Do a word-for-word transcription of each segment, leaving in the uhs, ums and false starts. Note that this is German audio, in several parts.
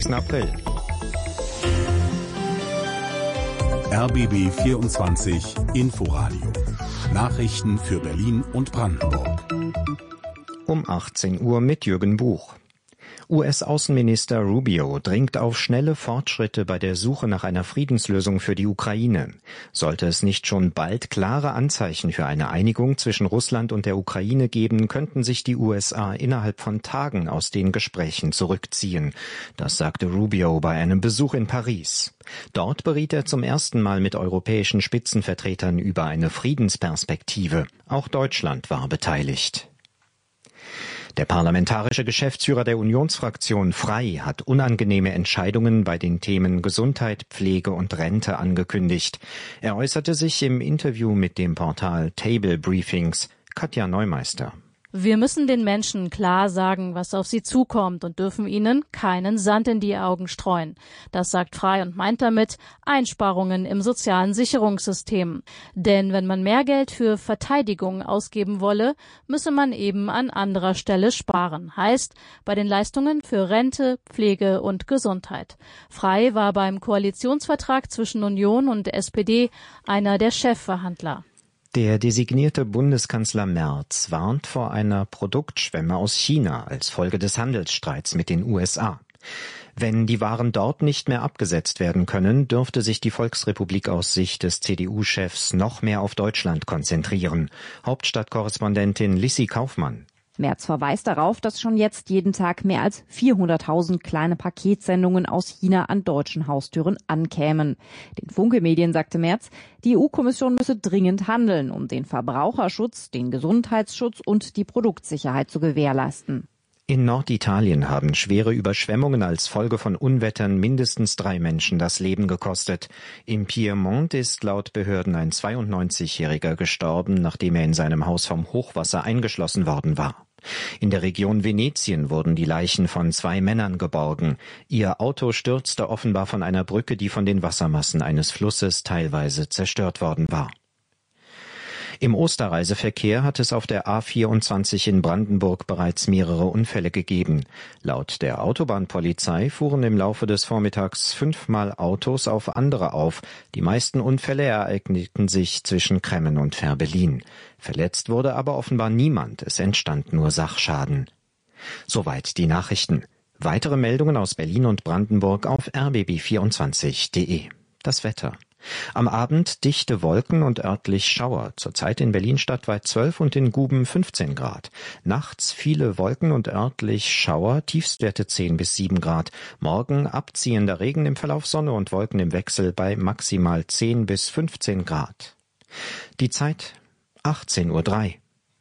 zwanzigsten April. R B B vierundzwanzig Inforadio. Nachrichten für Berlin und Brandenburg. Um achtzehn Uhr mit Jürgen Buch. U S-Außenminister Rubio dringt auf schnelle Fortschritte bei der Suche nach einer Friedenslösung für die Ukraine. Sollte es nicht schon bald klare Anzeichen für eine Einigung zwischen Russland und der Ukraine geben, könnten sich die U S A innerhalb von Tagen aus den Gesprächen zurückziehen. Das sagte Rubio bei einem Besuch in Paris. Dort beriet er zum ersten Mal mit europäischen Spitzenvertretern über eine Friedensperspektive. Auch Deutschland war beteiligt. Der parlamentarische Geschäftsführer der Unionsfraktion Frei hat unangenehme Entscheidungen bei den Themen Gesundheit, Pflege und Rente angekündigt. Er äußerte sich im Interview mit dem Portal Table Briefings. Katja Neumeister. Wir müssen den Menschen klar sagen, was auf sie zukommt und dürfen ihnen keinen Sand in die Augen streuen. Das sagt Frei und meint damit Einsparungen im sozialen Sicherungssystem. Denn wenn man mehr Geld für Verteidigung ausgeben wolle, müsse man eben an anderer Stelle sparen. Heißt, bei den Leistungen für Rente, Pflege und Gesundheit. Frei war beim Koalitionsvertrag zwischen Union und S P D einer der Chefverhandler. Der designierte Bundeskanzler Merz warnt vor einer Produktschwemme aus China als Folge des Handelsstreits mit den U S A. Wenn die Waren dort nicht mehr abgesetzt werden können, dürfte sich die Volksrepublik aus Sicht des C D U-Chefs noch mehr auf Deutschland konzentrieren. Hauptstadtkorrespondentin Lissi Kaufmann. Merz verweist darauf, dass schon jetzt jeden Tag mehr als vierhunderttausend kleine Paketsendungen aus China an deutschen Haustüren ankämen. Den Funke-Medien sagte Merz, die E U-Kommission müsse dringend handeln, um den Verbraucherschutz, den Gesundheitsschutz und die Produktsicherheit zu gewährleisten. In Norditalien haben schwere Überschwemmungen als Folge von Unwettern mindestens drei Menschen das Leben gekostet. Im Piemont ist laut Behörden ein zweiundneunzigjähriger gestorben, nachdem er in seinem Haus vom Hochwasser eingeschlossen worden war. In der Region Venetien wurden die Leichen von zwei Männern geborgen. Ihr Auto stürzte offenbar von einer Brücke, die von den Wassermassen eines Flusses teilweise zerstört worden war. Im Osterreiseverkehr hat es auf der A vierundzwanzig in Brandenburg bereits mehrere Unfälle gegeben. Laut der Autobahnpolizei fuhren im Laufe des Vormittags fünfmal Autos auf andere auf. Die meisten Unfälle ereigneten sich zwischen Kremmen und Fehrbellin. Verletzt wurde aber offenbar niemand. Es entstand nur Sachschaden. Soweit die Nachrichten. Weitere Meldungen aus Berlin und Brandenburg auf r b b vierundzwanzig punkt de. Das Wetter. Am Abend dichte Wolken und örtlich Schauer. Zurzeit in Berlin stadtweit zwölf und in Guben fünfzehn Grad. Nachts viele Wolken und örtlich Schauer, Tiefstwerte zehn bis sieben Grad. Morgen abziehender Regen im Verlauf, Sonne und Wolken im Wechsel bei maximal zehn bis fünfzehn Grad. Die Zeit achtzehn Uhr drei.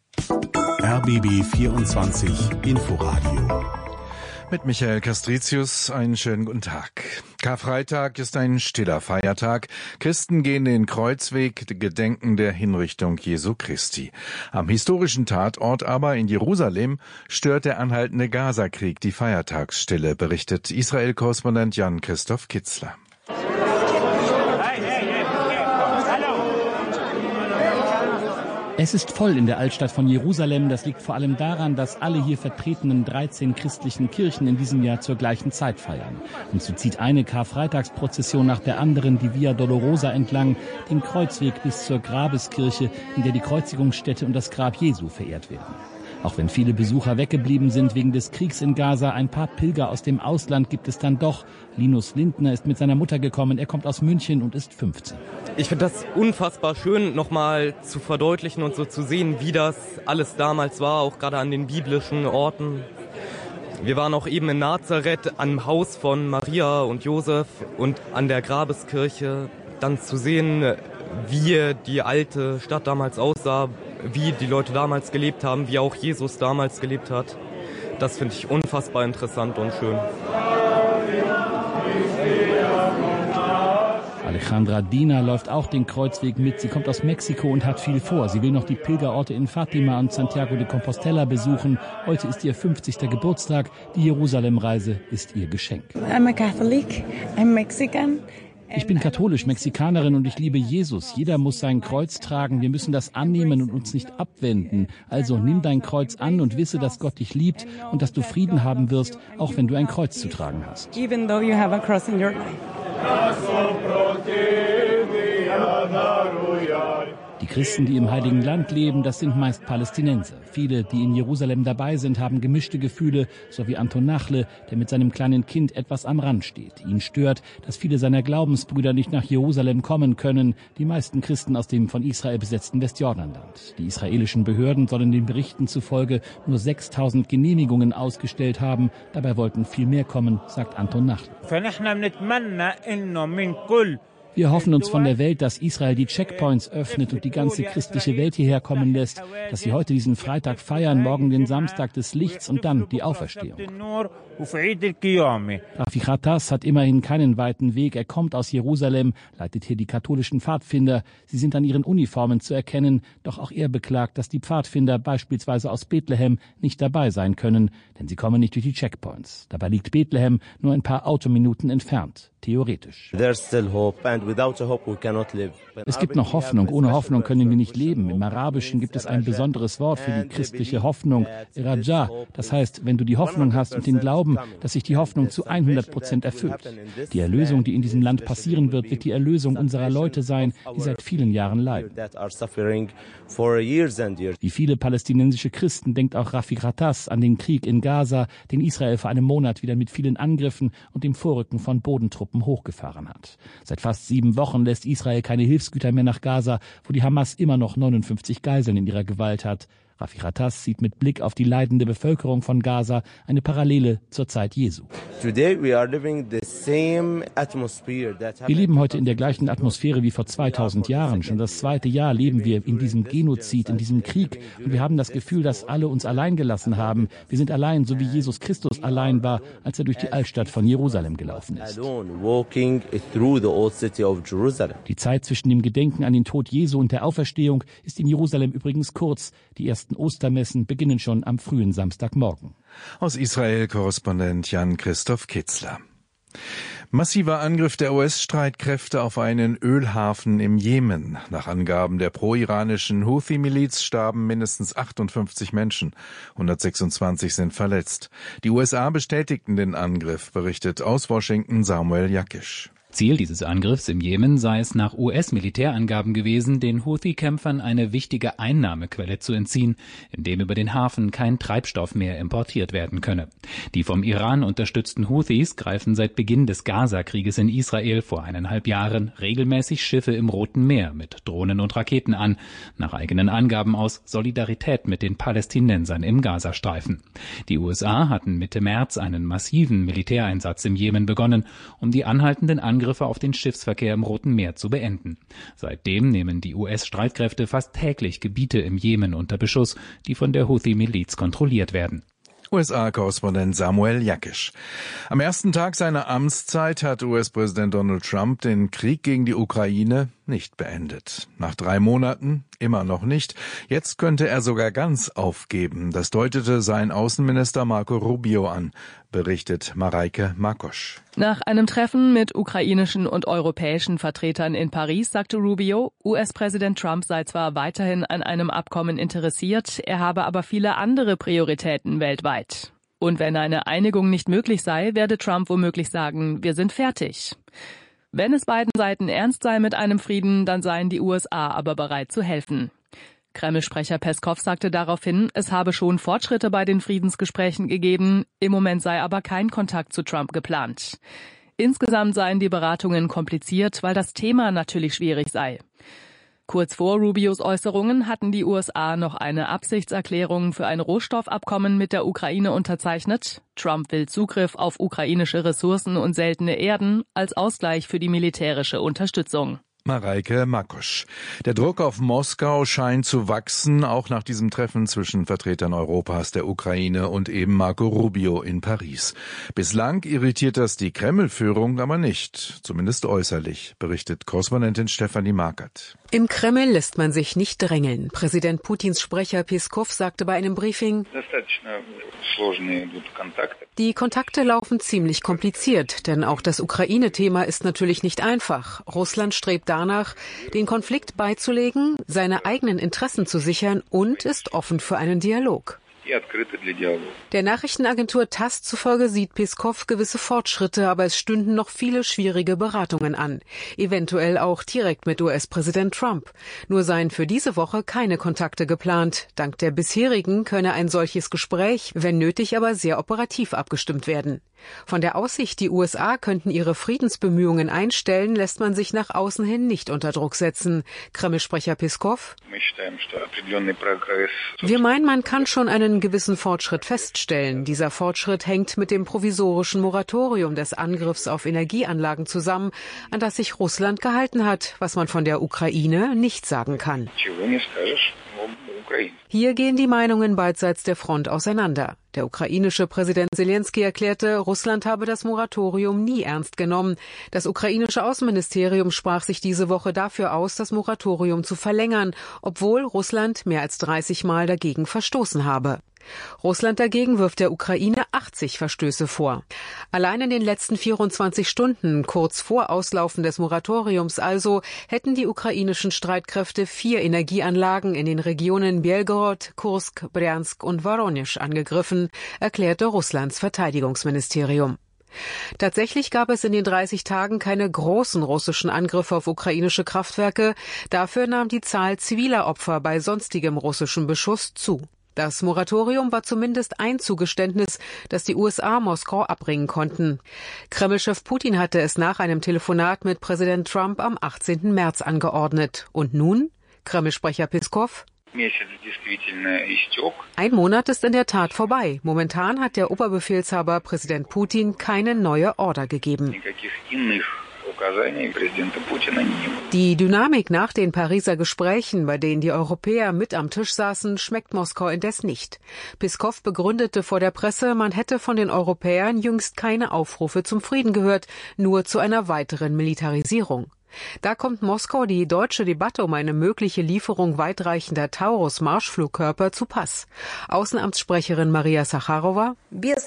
R B B vierundzwanzig Inforadio. Mit Michael Castricius, einen schönen guten Tag. Karfreitag ist ein stiller Feiertag. Christen gehen den Kreuzweg, gedenken der Hinrichtung Jesu Christi. Am historischen Tatort aber in Jerusalem stört der anhaltende Gazakrieg die Feiertagsstille, berichtet Israel-Korrespondent Jan-Christoph Kitzler. Es ist voll in der Altstadt von Jerusalem. Das liegt vor allem daran, dass alle hier vertretenen dreizehn christlichen Kirchen in diesem Jahr zur gleichen Zeit feiern. Und so zieht eine Karfreitagsprozession nach der anderen die Via Dolorosa entlang, den Kreuzweg bis zur Grabeskirche, in der die Kreuzigungsstätte und das Grab Jesu verehrt werden. Auch wenn viele Besucher weggeblieben sind wegen des Kriegs in Gaza, ein paar Pilger aus dem Ausland gibt es dann doch. Linus Lindner ist mit seiner Mutter gekommen. Er kommt aus München und ist fünfzehn. Ich finde das unfassbar schön, nochmal zu verdeutlichen und so zu sehen, wie das alles damals war, auch gerade an den biblischen Orten. Wir waren auch eben in Nazareth am Haus von Maria und Josef und an der Grabeskirche. Dann zu sehen, wie die alte Stadt damals aussah, wie die Leute damals gelebt haben, wie auch Jesus damals gelebt hat. Das finde ich unfassbar interessant und schön. Alejandra Dina läuft auch den Kreuzweg mit. Sie kommt aus Mexiko und hat viel vor. Sie will noch die Pilgerorte in Fatima und Santiago de Compostela besuchen. Heute ist ihr fünfzigster Geburtstag. Die Jerusalem-Reise ist ihr Geschenk. I'm a Catholic. I'm Mexican. Ich bin katholisch, Mexikanerin und ich liebe Jesus. Jeder muss sein Kreuz tragen. Wir müssen das annehmen und uns nicht abwenden. Also nimm dein Kreuz an und wisse, dass Gott dich liebt und dass du Frieden haben wirst, auch wenn du ein Kreuz zu tragen hast. Even though you have a cross in your life. Die Christen, die im Heiligen Land leben, das sind meist Palästinenser. Viele, die in Jerusalem dabei sind, haben gemischte Gefühle, so wie Anton Nachle, der mit seinem kleinen Kind etwas am Rand steht. Ihn stört, dass viele seiner Glaubensbrüder nicht nach Jerusalem kommen können, die meisten Christen aus dem von Israel besetzten Westjordanland. Die israelischen Behörden sollen den Berichten zufolge nur sechstausend Genehmigungen ausgestellt haben. Dabei wollten viel mehr kommen, sagt Anton Nachle. Wir hoffen uns von der Welt, dass Israel die Checkpoints öffnet und die ganze christliche Welt hierher kommen lässt, dass sie heute diesen Freitag feiern, morgen den Samstag des Lichts und dann die Auferstehung. Rafi Khattas hat immerhin keinen weiten Weg. Er kommt aus Jerusalem, leitet hier die katholischen Pfadfinder. Sie sind an ihren Uniformen zu erkennen, doch auch er beklagt, dass die Pfadfinder beispielsweise aus Bethlehem nicht dabei sein können, denn sie kommen nicht durch die Checkpoints. Dabei liegt Bethlehem nur ein paar Autominuten entfernt. Theoretisch. Es gibt noch Hoffnung. Ohne Hoffnung können wir nicht leben. Im Arabischen gibt es ein besonderes Wort für die christliche Hoffnung, Raja. Das heißt, wenn du die Hoffnung hast und den Glauben, dass sich die Hoffnung zu hundert Prozent erfüllt. Die Erlösung, die in diesem Land passieren wird, wird die Erlösung unserer Leute sein, die seit vielen Jahren leiden. Wie viele palästinensische Christen denkt auch Rafi Khattas an den Krieg in Gaza, den Israel vor einem Monat wieder mit vielen Angriffen und dem Vorrücken von Bodentruppen hochgefahren hat. Seit fast sieben Wochen lässt Israel keine Hilfsgüter mehr nach Gaza, wo die Hamas immer noch neunundfünfzig Geiseln in ihrer Gewalt hat. Rafi Khattas sieht mit Blick auf die leidende Bevölkerung von Gaza eine Parallele zur Zeit Jesu. Wir leben heute in der gleichen Atmosphäre wie vor zweitausend Jahren. Schon das zweite Jahr leben wir in diesem Genozid, in diesem Krieg. Und wir haben das Gefühl, dass alle uns allein gelassen haben. Wir sind allein, so wie Jesus Christus allein war, als er durch die Altstadt von Jerusalem gelaufen ist. Die Zeit zwischen dem Gedenken an den Tod Jesu und der Auferstehung ist in Jerusalem übrigens kurz. Die ersten Ostermessen beginnen schon am frühen Samstagmorgen. Aus Israel Korrespondent Jan-Christoph Kitzler. Massiver Angriff der U S-Streitkräfte auf einen Ölhafen im Jemen. Nach Angaben der pro-iranischen Houthi-Miliz starben mindestens achtundfünfzig Menschen. hundertsechsundzwanzig sind verletzt. Die U S A bestätigten den Angriff, berichtet aus Washington Samuel Jakisch. Ziel dieses Angriffs im Jemen sei es nach U S-Militärangaben gewesen, den Houthi-Kämpfern eine wichtige Einnahmequelle zu entziehen, indem über den Hafen kein Treibstoff mehr importiert werden könne. Die vom Iran unterstützten Houthis greifen seit Beginn des Gaza-Krieges in Israel vor eineinhalb Jahren regelmäßig Schiffe im Roten Meer mit Drohnen und Raketen an, nach eigenen Angaben aus Solidarität mit den Palästinensern im Gazastreifen. Die U S A hatten Mitte März einen massiven Militäreinsatz im Jemen begonnen, um die anhaltenden Angriffe auf den Schiffsverkehr im Roten Meer zu beenden. Seitdem nehmen die U S-Streitkräfte fast täglich Gebiete im Jemen unter Beschuss, die von der Houthi-Miliz kontrolliert werden. U S A-Korrespondent Samuel Jakisch. Am ersten Tag seiner Amtszeit hat U S-Präsident Donald Trump den Krieg gegen die Ukraine nicht beendet. Nach drei Monaten immer noch nicht. Jetzt könnte er sogar ganz aufgeben. Das deutete sein Außenminister Marco Rubio an, berichtet Mareike Makosch. Nach einem Treffen mit ukrainischen und europäischen Vertretern in Paris sagte Rubio, U S-Präsident Trump sei zwar weiterhin an einem Abkommen interessiert, er habe aber viele andere Prioritäten weltweit. Und wenn eine Einigung nicht möglich sei, werde Trump womöglich sagen, wir sind fertig. Wenn es beiden Seiten ernst sei mit einem Frieden, dann seien die U S A aber bereit zu helfen. Kreml-Sprecher Peskov sagte daraufhin, es habe schon Fortschritte bei den Friedensgesprächen gegeben, im Moment sei aber kein Kontakt zu Trump geplant. Insgesamt seien die Beratungen kompliziert, weil das Thema natürlich schwierig sei. Kurz vor Rubios Äußerungen hatten die U S A noch eine Absichtserklärung für ein Rohstoffabkommen mit der Ukraine unterzeichnet. Trump will Zugriff auf ukrainische Ressourcen und seltene Erden als Ausgleich für die militärische Unterstützung. Mareike Makosch. Der Druck auf Moskau scheint zu wachsen, auch nach diesem Treffen zwischen Vertretern Europas, der Ukraine und eben Marco Rubio in Paris. Bislang irritiert das die Kreml-Führung aber nicht, zumindest äußerlich, berichtet Korrespondentin Stefanie Markert. Im Kreml lässt man sich nicht drängeln. Präsident Putins Sprecher Peskov sagte bei einem Briefing, Die Kontakte laufen ziemlich kompliziert, denn auch das Ukraine-Thema ist natürlich nicht einfach. Russland strebt danach, den Konflikt beizulegen, seine eigenen Interessen zu sichern und ist offen für einen Dialog. Der Nachrichtenagentur TASS zufolge sieht Peskow gewisse Fortschritte, aber es stünden noch viele schwierige Beratungen an. Eventuell auch direkt mit U S-Präsident Trump. Nur seien für diese Woche keine Kontakte geplant. Dank der bisherigen könne ein solches Gespräch, wenn nötig, aber sehr operativ abgestimmt werden. Von der Aussicht, die U S A könnten ihre Friedensbemühungen einstellen, lässt man sich nach außen hin nicht unter Druck setzen. Kreml-Sprecher Peskow: Wir meinen, man kann schon einen gewissen Fortschritt feststellen. Dieser Fortschritt hängt mit dem provisorischen Moratorium des Angriffs auf Energieanlagen zusammen, an das sich Russland gehalten hat, was man von der Ukraine nicht sagen kann. Hier gehen die Meinungen beidseits der Front auseinander. Der ukrainische Präsident Selenskyj erklärte, Russland habe das Moratorium nie ernst genommen. Das ukrainische Außenministerium sprach sich diese Woche dafür aus, das Moratorium zu verlängern, obwohl Russland mehr als dreißig Mal dagegen verstoßen habe. Russland dagegen wirft der Ukraine achtzig Verstöße vor. Allein in den letzten vierundzwanzig Stunden, kurz vor Auslaufen des Moratoriums also, hätten die ukrainischen Streitkräfte vier Energieanlagen in den Regionen Belgorod, Kursk, Bryansk und Woronisch angegriffen, erklärte Russlands Verteidigungsministerium. Tatsächlich gab es in den dreißig Tagen keine großen russischen Angriffe auf ukrainische Kraftwerke. Dafür nahm die Zahl ziviler Opfer bei sonstigem russischem Beschuss zu. Das Moratorium war zumindest ein Zugeständnis, das die U S A Moskau abbringen konnten. Kreml-Chef Putin hatte es nach einem Telefonat mit Präsident Trump am achtzehnten März angeordnet. Und nun? Kreml-Sprecher Peskow: Ein Monat ist in der Tat vorbei. Momentan hat der Oberbefehlshaber Präsident Putin keine neue Order gegeben. Die Dynamik nach den Pariser Gesprächen, bei denen die Europäer mit am Tisch saßen, schmeckt Moskau indes nicht. Peskow begründete vor der Presse, man hätte von den Europäern jüngst keine Aufrufe zum Frieden gehört, nur zu einer weiteren Militarisierung. Da kommt Moskau die deutsche Debatte um eine mögliche Lieferung weitreichender Taurus-Marschflugkörper zu Pass. Außenamtssprecherin Maria Sacharowa: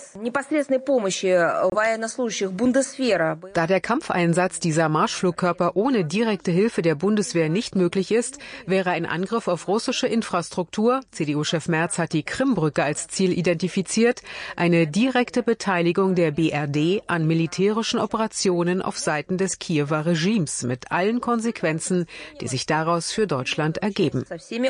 Da der Kampfeinsatz dieser Marschflugkörper ohne direkte Hilfe der Bundeswehr nicht möglich ist, wäre ein Angriff auf russische Infrastruktur, C D U-Chef Merz hat die Krimbrücke als Ziel identifiziert, eine direkte Beteiligung der B R D an militärischen Operationen auf Seiten des Kiewer Regimes mit mit allen Konsequenzen, die sich daraus für Deutschland ergeben.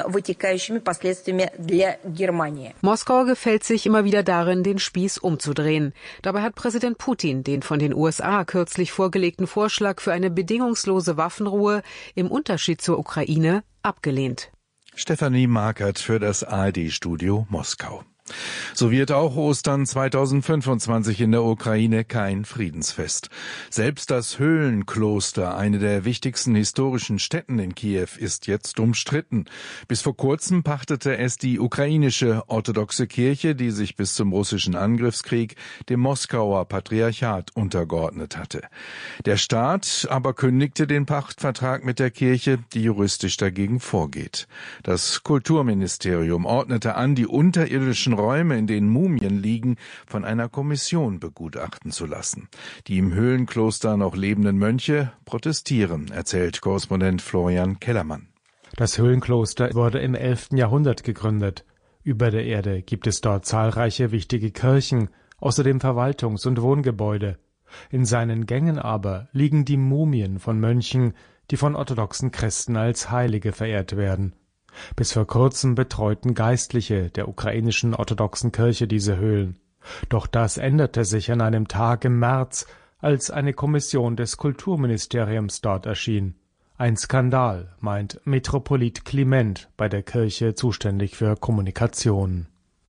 Moskau gefällt sich immer wieder darin, den Spieß umzudrehen. Dabei hat Präsident Putin den von den U S A kürzlich vorgelegten Vorschlag für eine bedingungslose Waffenruhe im Unterschied zur Ukraine abgelehnt. Stefanie Markert für das A R D-Studio Moskau. So wird auch Ostern zweitausendfünfundzwanzig in der Ukraine kein Friedensfest. Selbst das Höhlenkloster, eine der wichtigsten historischen Stätten in Kiew, ist jetzt umstritten. Bis vor kurzem pachtete es die ukrainische orthodoxe Kirche, die sich bis zum russischen Angriffskrieg dem Moskauer Patriarchat untergeordnet hatte. Der Staat aber kündigte den Pachtvertrag mit der Kirche, die juristisch dagegen vorgeht. Das Kulturministerium ordnete an, die unterirdischen Räume, in denen Mumien liegen, von einer Kommission begutachten zu lassen. Die im Höhlenkloster noch lebenden Mönche protestieren, erzählt Korrespondent Florian Kellermann. Das Höhlenkloster wurde im elften Jahrhundert gegründet. Über der Erde gibt es dort zahlreiche wichtige Kirchen, außerdem Verwaltungs- und Wohngebäude. In seinen Gängen aber liegen die Mumien von Mönchen, die von orthodoxen Christen als Heilige verehrt werden. Bis vor kurzem betreuten Geistliche der ukrainischen orthodoxen Kirche diese Höhlen. Doch das änderte sich an einem Tag im März, als eine Kommission des Kulturministeriums dort erschien. Ein Skandal, meint Metropolit Kliment, bei der Kirche zuständig für Kommunikation.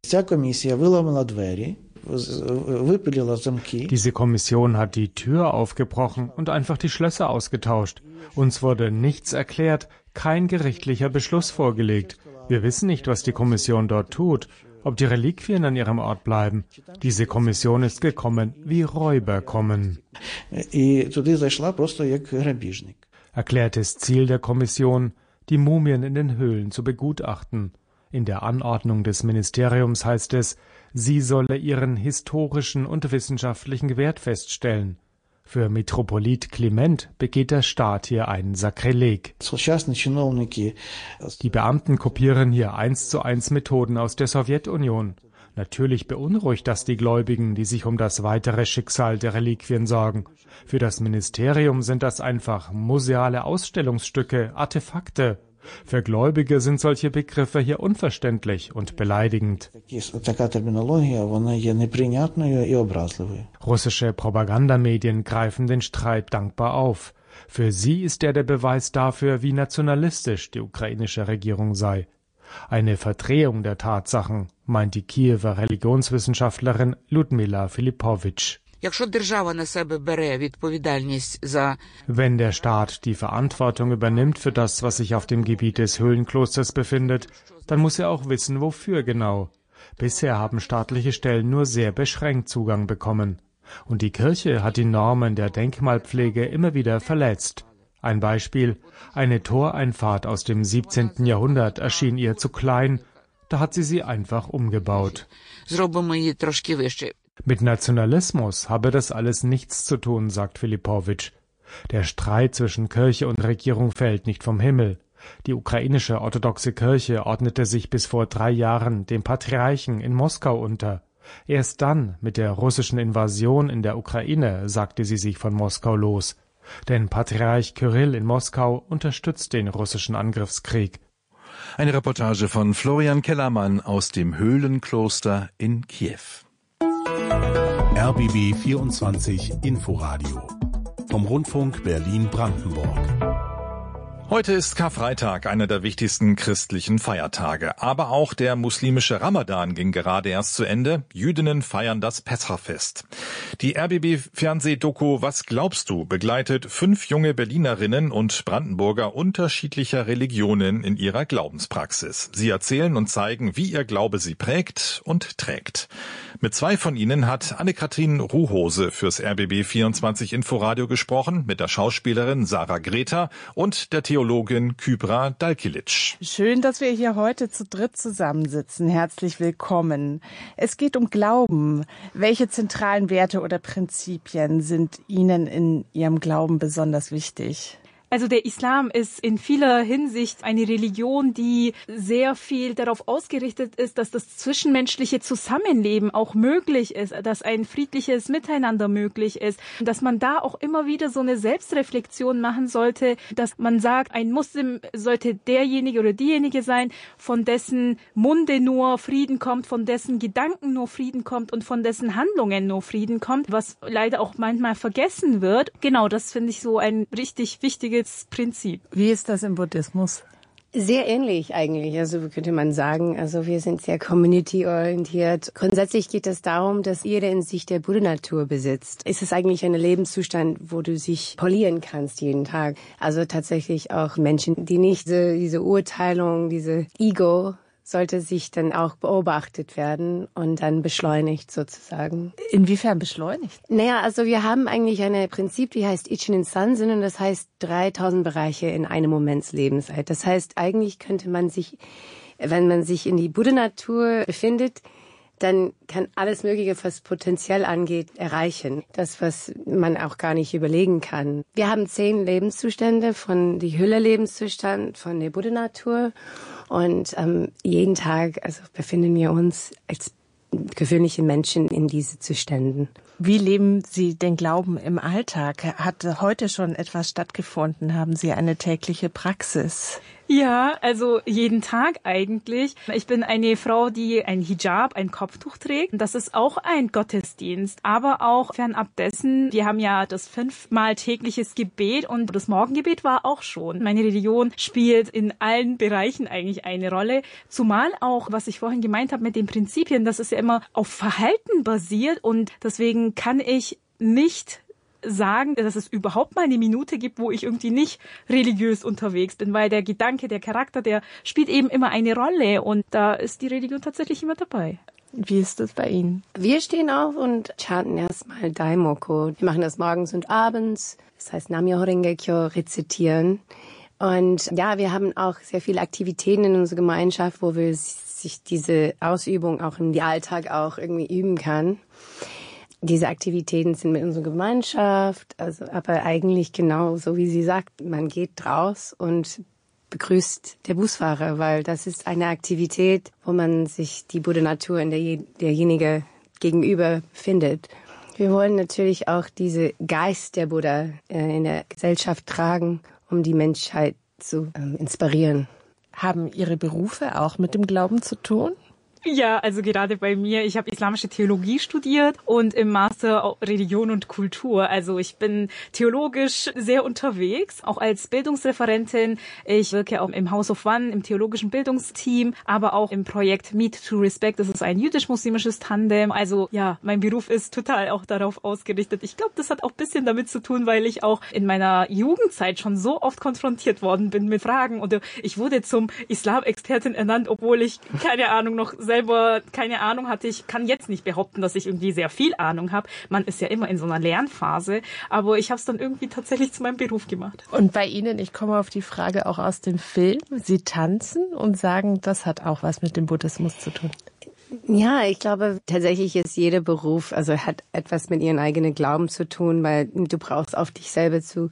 Diese Kommission hat die Tür aufgebrochen und einfach die Schlösser ausgetauscht. Uns wurde nichts erklärt, kein gerichtlicher Beschluss vorgelegt. Wir wissen nicht, was die Kommission dort tut, ob die Reliquien an ihrem Ort bleiben. Diese Kommission ist gekommen, wie Räuber kommen. Erklärtes Ziel der Kommission, die Mumien in den Höhlen zu begutachten. In der Anordnung des Ministeriums heißt es, Sie solle ihren historischen und wissenschaftlichen Wert feststellen. Für Metropolit Kliment begeht der Staat hier ein Sakrileg. Die Beamten kopieren hier eins zu eins Methoden aus der Sowjetunion. Natürlich beunruhigt das die Gläubigen, die sich um das weitere Schicksal der Reliquien sorgen. Für das Ministerium sind das einfach museale Ausstellungsstücke, Artefakte. Für Gläubige sind solche Begriffe hier unverständlich und beleidigend. Russische Propagandamedien greifen den Streit dankbar auf. Für sie ist er der Beweis dafür, wie nationalistisch die ukrainische Regierung sei. Eine Verdrehung der Tatsachen, meint die Kiewer Religionswissenschaftlerin Ludmila Filipowitsch. Wenn der Staat die Verantwortung übernimmt für das, was sich auf dem Gebiet des Höhlenklosters befindet, dann muss er auch wissen, wofür genau. Bisher haben staatliche Stellen nur sehr beschränkt Zugang bekommen. Und die Kirche hat die Normen der Denkmalpflege immer wieder verletzt. Ein Beispiel: Eine Toreinfahrt aus dem siebzehnten Jahrhundert erschien ihr zu klein, da hat sie sie einfach umgebaut. Mit Nationalismus habe das alles nichts zu tun, sagt Filipowitsch. Der Streit zwischen Kirche und Regierung fällt nicht vom Himmel. Die ukrainische orthodoxe Kirche ordnete sich bis vor drei Jahren dem Patriarchen in Moskau unter. Erst dann, mit der russischen Invasion in der Ukraine, sagte sie sich von Moskau los. Denn Patriarch Kyrill in Moskau unterstützt den russischen Angriffskrieg. Eine Reportage von Florian Kellermann aus dem Höhlenkloster in Kiew. R B B vierundzwanzig Inforadio vom Rundfunk Berlin-Brandenburg. Heute ist Karfreitag, einer der wichtigsten christlichen Feiertage. Aber auch der muslimische Ramadan ging gerade erst zu Ende. Jüdinnen feiern das Pessachfest. Die R B B-Fernsehdoku Was glaubst du? Begleitet fünf junge Berlinerinnen und Brandenburger unterschiedlicher Religionen in ihrer Glaubenspraxis. Sie erzählen und zeigen, wie ihr Glaube sie prägt und trägt. Mit zwei von ihnen hat Anne-Kathrin Ruhose fürs R B B vierundzwanzig Inforadio gesprochen, mit der Schauspielerin Sarah Greta und der Theologin Kybra Dalkilic. Schön, dass wir hier heute zu dritt zusammensitzen. Herzlich willkommen. Es geht um Glauben. Welche zentralen Werte oder Prinzipien sind Ihnen in Ihrem Glauben besonders wichtig? Also der Islam ist in vieler Hinsicht eine Religion, die sehr viel darauf ausgerichtet ist, dass das zwischenmenschliche Zusammenleben auch möglich ist, dass ein friedliches Miteinander möglich ist, dass man da auch immer wieder so eine Selbstreflexion machen sollte, dass man sagt, ein Muslim sollte derjenige oder diejenige sein, von dessen Munde nur Frieden kommt, von dessen Gedanken nur Frieden kommt und von dessen Handlungen nur Frieden kommt, was leider auch manchmal vergessen wird. Genau, das finde ich so ein richtig wichtiges Prinzip. Wie ist das im Buddhismus? Sehr ähnlich eigentlich, also könnte man sagen. Also wir sind sehr community-orientiert. Grundsätzlich geht es darum, dass jeder in sich der Buddha-Natur besitzt. Es ist eigentlich ein Lebenszustand, wo du dich polieren kannst jeden Tag. Also tatsächlich auch Menschen, die nicht diese, diese Urteilung, diese Ego, sollte sich dann auch beobachtet werden und dann beschleunigt sozusagen. Inwiefern beschleunigt? Naja, also wir haben eigentlich ein Prinzip, die heißt Ichinen Sansin und das heißt dreitausend Bereiche in einem Moments Lebenszeit. Das heißt, eigentlich könnte man sich, wenn man sich in die Buddha-Natur befindet, dann kann alles Mögliche, was Potenzial angeht, erreichen. Das, was man auch gar nicht überlegen kann. Wir haben zehn Lebenszustände, von die Hülle-Lebenszustand, von der Buddha-Natur. Und ähm, jeden Tag also befinden wir uns als gewöhnliche Menschen in diese Zuständen. Wie leben Sie den Glauben im Alltag? Hat heute schon etwas stattgefunden? Haben Sie eine tägliche Praxis? Ja, also jeden Tag eigentlich. Ich bin eine Frau, die ein Hijab, ein Kopftuch trägt. Das ist auch ein Gottesdienst, aber auch fernab dessen. Wir haben ja das fünfmal tägliches Gebet und das Morgengebet war auch schon. Meine Religion spielt in allen Bereichen eigentlich eine Rolle. Zumal auch, was ich vorhin gemeint habe mit den Prinzipien, das ist ja immer auf Verhalten basiert und deswegen kann ich nicht sagen, dass es überhaupt mal eine Minute gibt, wo ich irgendwie nicht religiös unterwegs bin, weil der Gedanke, der Charakter, der spielt eben immer eine Rolle und da ist die Religion tatsächlich immer dabei. Wie ist das bei Ihnen? Wir stehen auf und chanten erstmal Daimoku. Wir machen das morgens und abends, das heißt Namyo Renge-kyo, rezitieren. Und ja, wir haben auch sehr viele Aktivitäten in unserer Gemeinschaft, wo wir sich diese Ausübung auch im Alltag auch irgendwie üben kann. Diese Aktivitäten sind mit unserer Gemeinschaft, also aber eigentlich genau so wie sie sagt, man geht raus und begrüßt der Busfahrer, weil das ist eine Aktivität, wo man sich die Buddha Natur in der derjenige gegenüber findet. Wir wollen natürlich auch diese Geist der Buddha äh, in der Gesellschaft tragen, um die Menschheit zu ähm, inspirieren. Haben Ihre Berufe auch mit dem Glauben zu tun? Ja, also gerade bei mir, ich habe islamische Theologie studiert und im Master auch Religion und Kultur. Also ich bin theologisch sehr unterwegs, auch als Bildungsreferentin. Ich wirke auch im House of One, im theologischen Bildungsteam, aber auch im Projekt Meet to Respect. Das ist ein jüdisch-muslimisches Tandem. Also ja, mein Beruf ist total auch darauf ausgerichtet. Ich glaube, das hat auch ein bisschen damit zu tun, weil ich auch in meiner Jugendzeit schon so oft konfrontiert worden bin mit Fragen. Oder ich wurde zum Islam-Expertin ernannt, obwohl ich keine Ahnung noch selber keine Ahnung hatte. Ich kann jetzt nicht behaupten, dass ich irgendwie sehr viel Ahnung habe. Man ist ja immer in so einer Lernphase. Aber ich habe es dann irgendwie tatsächlich zu meinem Beruf gemacht. Und bei Ihnen, ich komme auf die Frage auch aus dem Film, Sie tanzen und sagen, das hat auch was mit dem Buddhismus zu tun. Ja, ich glaube, tatsächlich ist jeder Beruf, also hat etwas mit ihren eigenen Glauben zu tun, weil du brauchst auf dich selber zu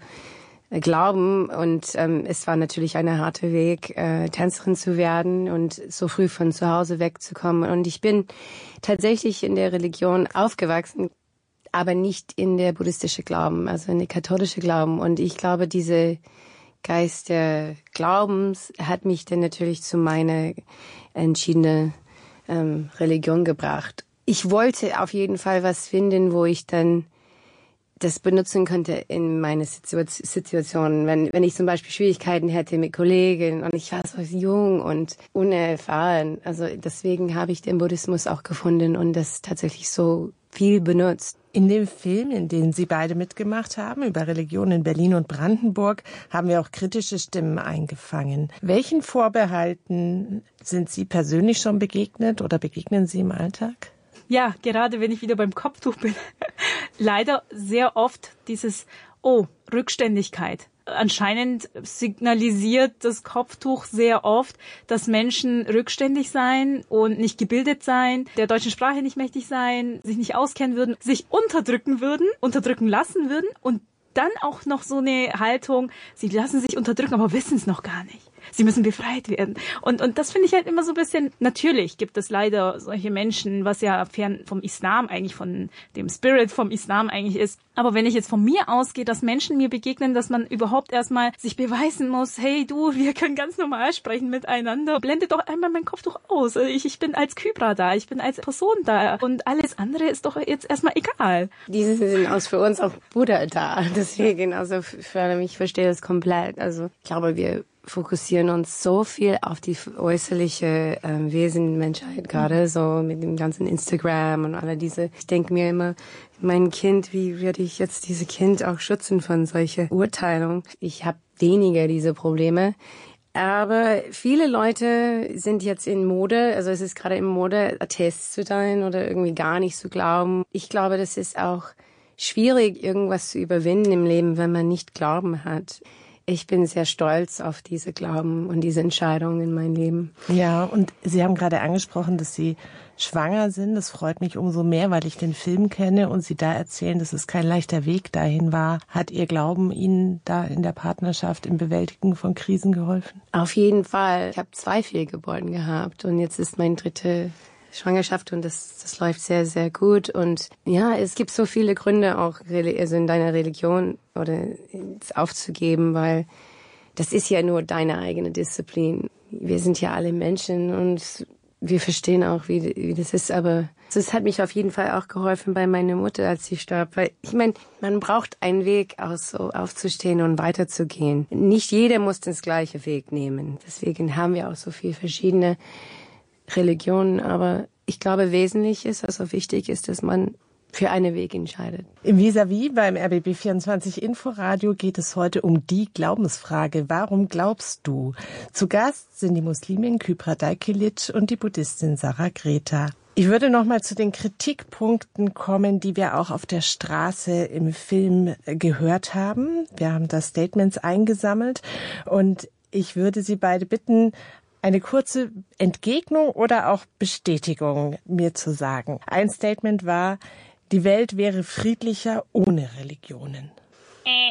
glauben und ähm, es war natürlich ein harter Weg, äh, Tänzerin zu werden und so früh von zu Hause wegzukommen. Und ich bin tatsächlich in der Religion aufgewachsen, aber nicht in der buddhistische Glauben, also in der katholische Glauben. Und ich glaube, diese Geist der Glaubens hat mich dann natürlich zu meiner entschiedenen ähm, Religion gebracht. Ich wollte auf jeden Fall was finden, wo ich dann das benutzen könnte in meine Situation, wenn wenn ich zum Beispiel Schwierigkeiten hätte mit Kollegen und ich war so jung und unerfahren. Also deswegen habe ich den Buddhismus auch gefunden und das tatsächlich so viel benutzt. In dem Film, in dem Sie beide mitgemacht haben, über Religion in Berlin und Brandenburg, haben wir auch kritische Stimmen eingefangen. Welchen Vorbehalten sind Sie persönlich schon begegnet oder begegnen Sie im Alltag? Ja, gerade wenn ich wieder beim Kopftuch bin. Leider sehr oft dieses, oh, Rückständigkeit. Anscheinend signalisiert das Kopftuch sehr oft, dass Menschen rückständig seien und nicht gebildet seien, der deutschen Sprache nicht mächtig seien, sich nicht auskennen würden, sich unterdrücken würden, unterdrücken lassen würden und dann auch noch so eine Haltung, sie lassen sich unterdrücken, aber wissen es noch gar nicht. Sie müssen befreit werden. Und, und das finde ich halt immer so ein bisschen, natürlich gibt es leider solche Menschen, was ja fern vom Islam eigentlich, von dem Spirit vom Islam eigentlich ist. Aber wenn ich jetzt von mir ausgehe, dass Menschen mir begegnen, dass man überhaupt erstmal sich beweisen muss, hey du, wir können ganz normal sprechen miteinander. Blende doch einmal mein Kopftuch aus. Ich, ich bin als Kybra da, ich bin als Person da. Und alles andere ist doch jetzt erstmal egal. Diese sind auch für uns auch Buddha da. Deswegen, also für mich, ich verstehe das komplett. Also ich glaube, wir fokussieren uns so viel auf die äußerliche äh, Wesen Menschheit gerade, so mit dem ganzen Instagram und all diese. Ich denke mir immer, mein Kind, wie werde ich jetzt diese Kind auch schützen von solcher Urteilung? Ich habe weniger diese Probleme. Aber viele Leute sind jetzt in Mode, also es ist gerade in Mode, Atheist zu sein oder irgendwie gar nicht zu glauben. Ich glaube, das ist auch schwierig, irgendwas zu überwinden im Leben, wenn man nicht Glauben hat. Ich bin sehr stolz auf diese Glauben und diese Entscheidungen in meinem Leben. Ja, und Sie haben gerade angesprochen, dass Sie schwanger sind. Das freut mich umso mehr, weil ich den Film kenne und Sie da erzählen, dass es kein leichter Weg dahin war. Hat Ihr Glauben Ihnen da in der Partnerschaft im Bewältigen von Krisen geholfen? Auf jeden Fall. Ich habe zwei Fehlgeburten gehabt und jetzt ist mein dritte Schwangerschaft und das, das läuft sehr, sehr gut. Und ja, es gibt so viele Gründe auch also in deiner Religion oder aufzugeben, weil das ist ja nur deine eigene Disziplin. Wir sind ja alle Menschen und wir verstehen auch, wie, wie das ist. Aber es hat mich auf jeden Fall auch geholfen bei meiner Mutter, als sie starb. Weil ich meine, man braucht einen Weg, aus so aufzustehen und weiterzugehen. Nicht jeder muss den gleichen Weg nehmen. Deswegen haben wir auch so viele verschiedene Religionen, aber ich glaube, wesentlich ist, also wichtig ist, dass man für einen Weg entscheidet. Im Vis-à-vis beim R B B vierundzwanzig Inforadio geht es heute um die Glaubensfrage. Warum glaubst du? Zu Gast sind die Muslimin Kybra Dajkelic und die Buddhistin Sarah Greta. Ich würde noch mal zu den Kritikpunkten kommen, die wir auch auf der Straße im Film gehört haben. Wir haben da Statements eingesammelt und ich würde Sie beide bitten, eine kurze Entgegnung oder auch Bestätigung mir zu sagen. Ein Statement war, die Welt wäre friedlicher ohne Religionen. Äh,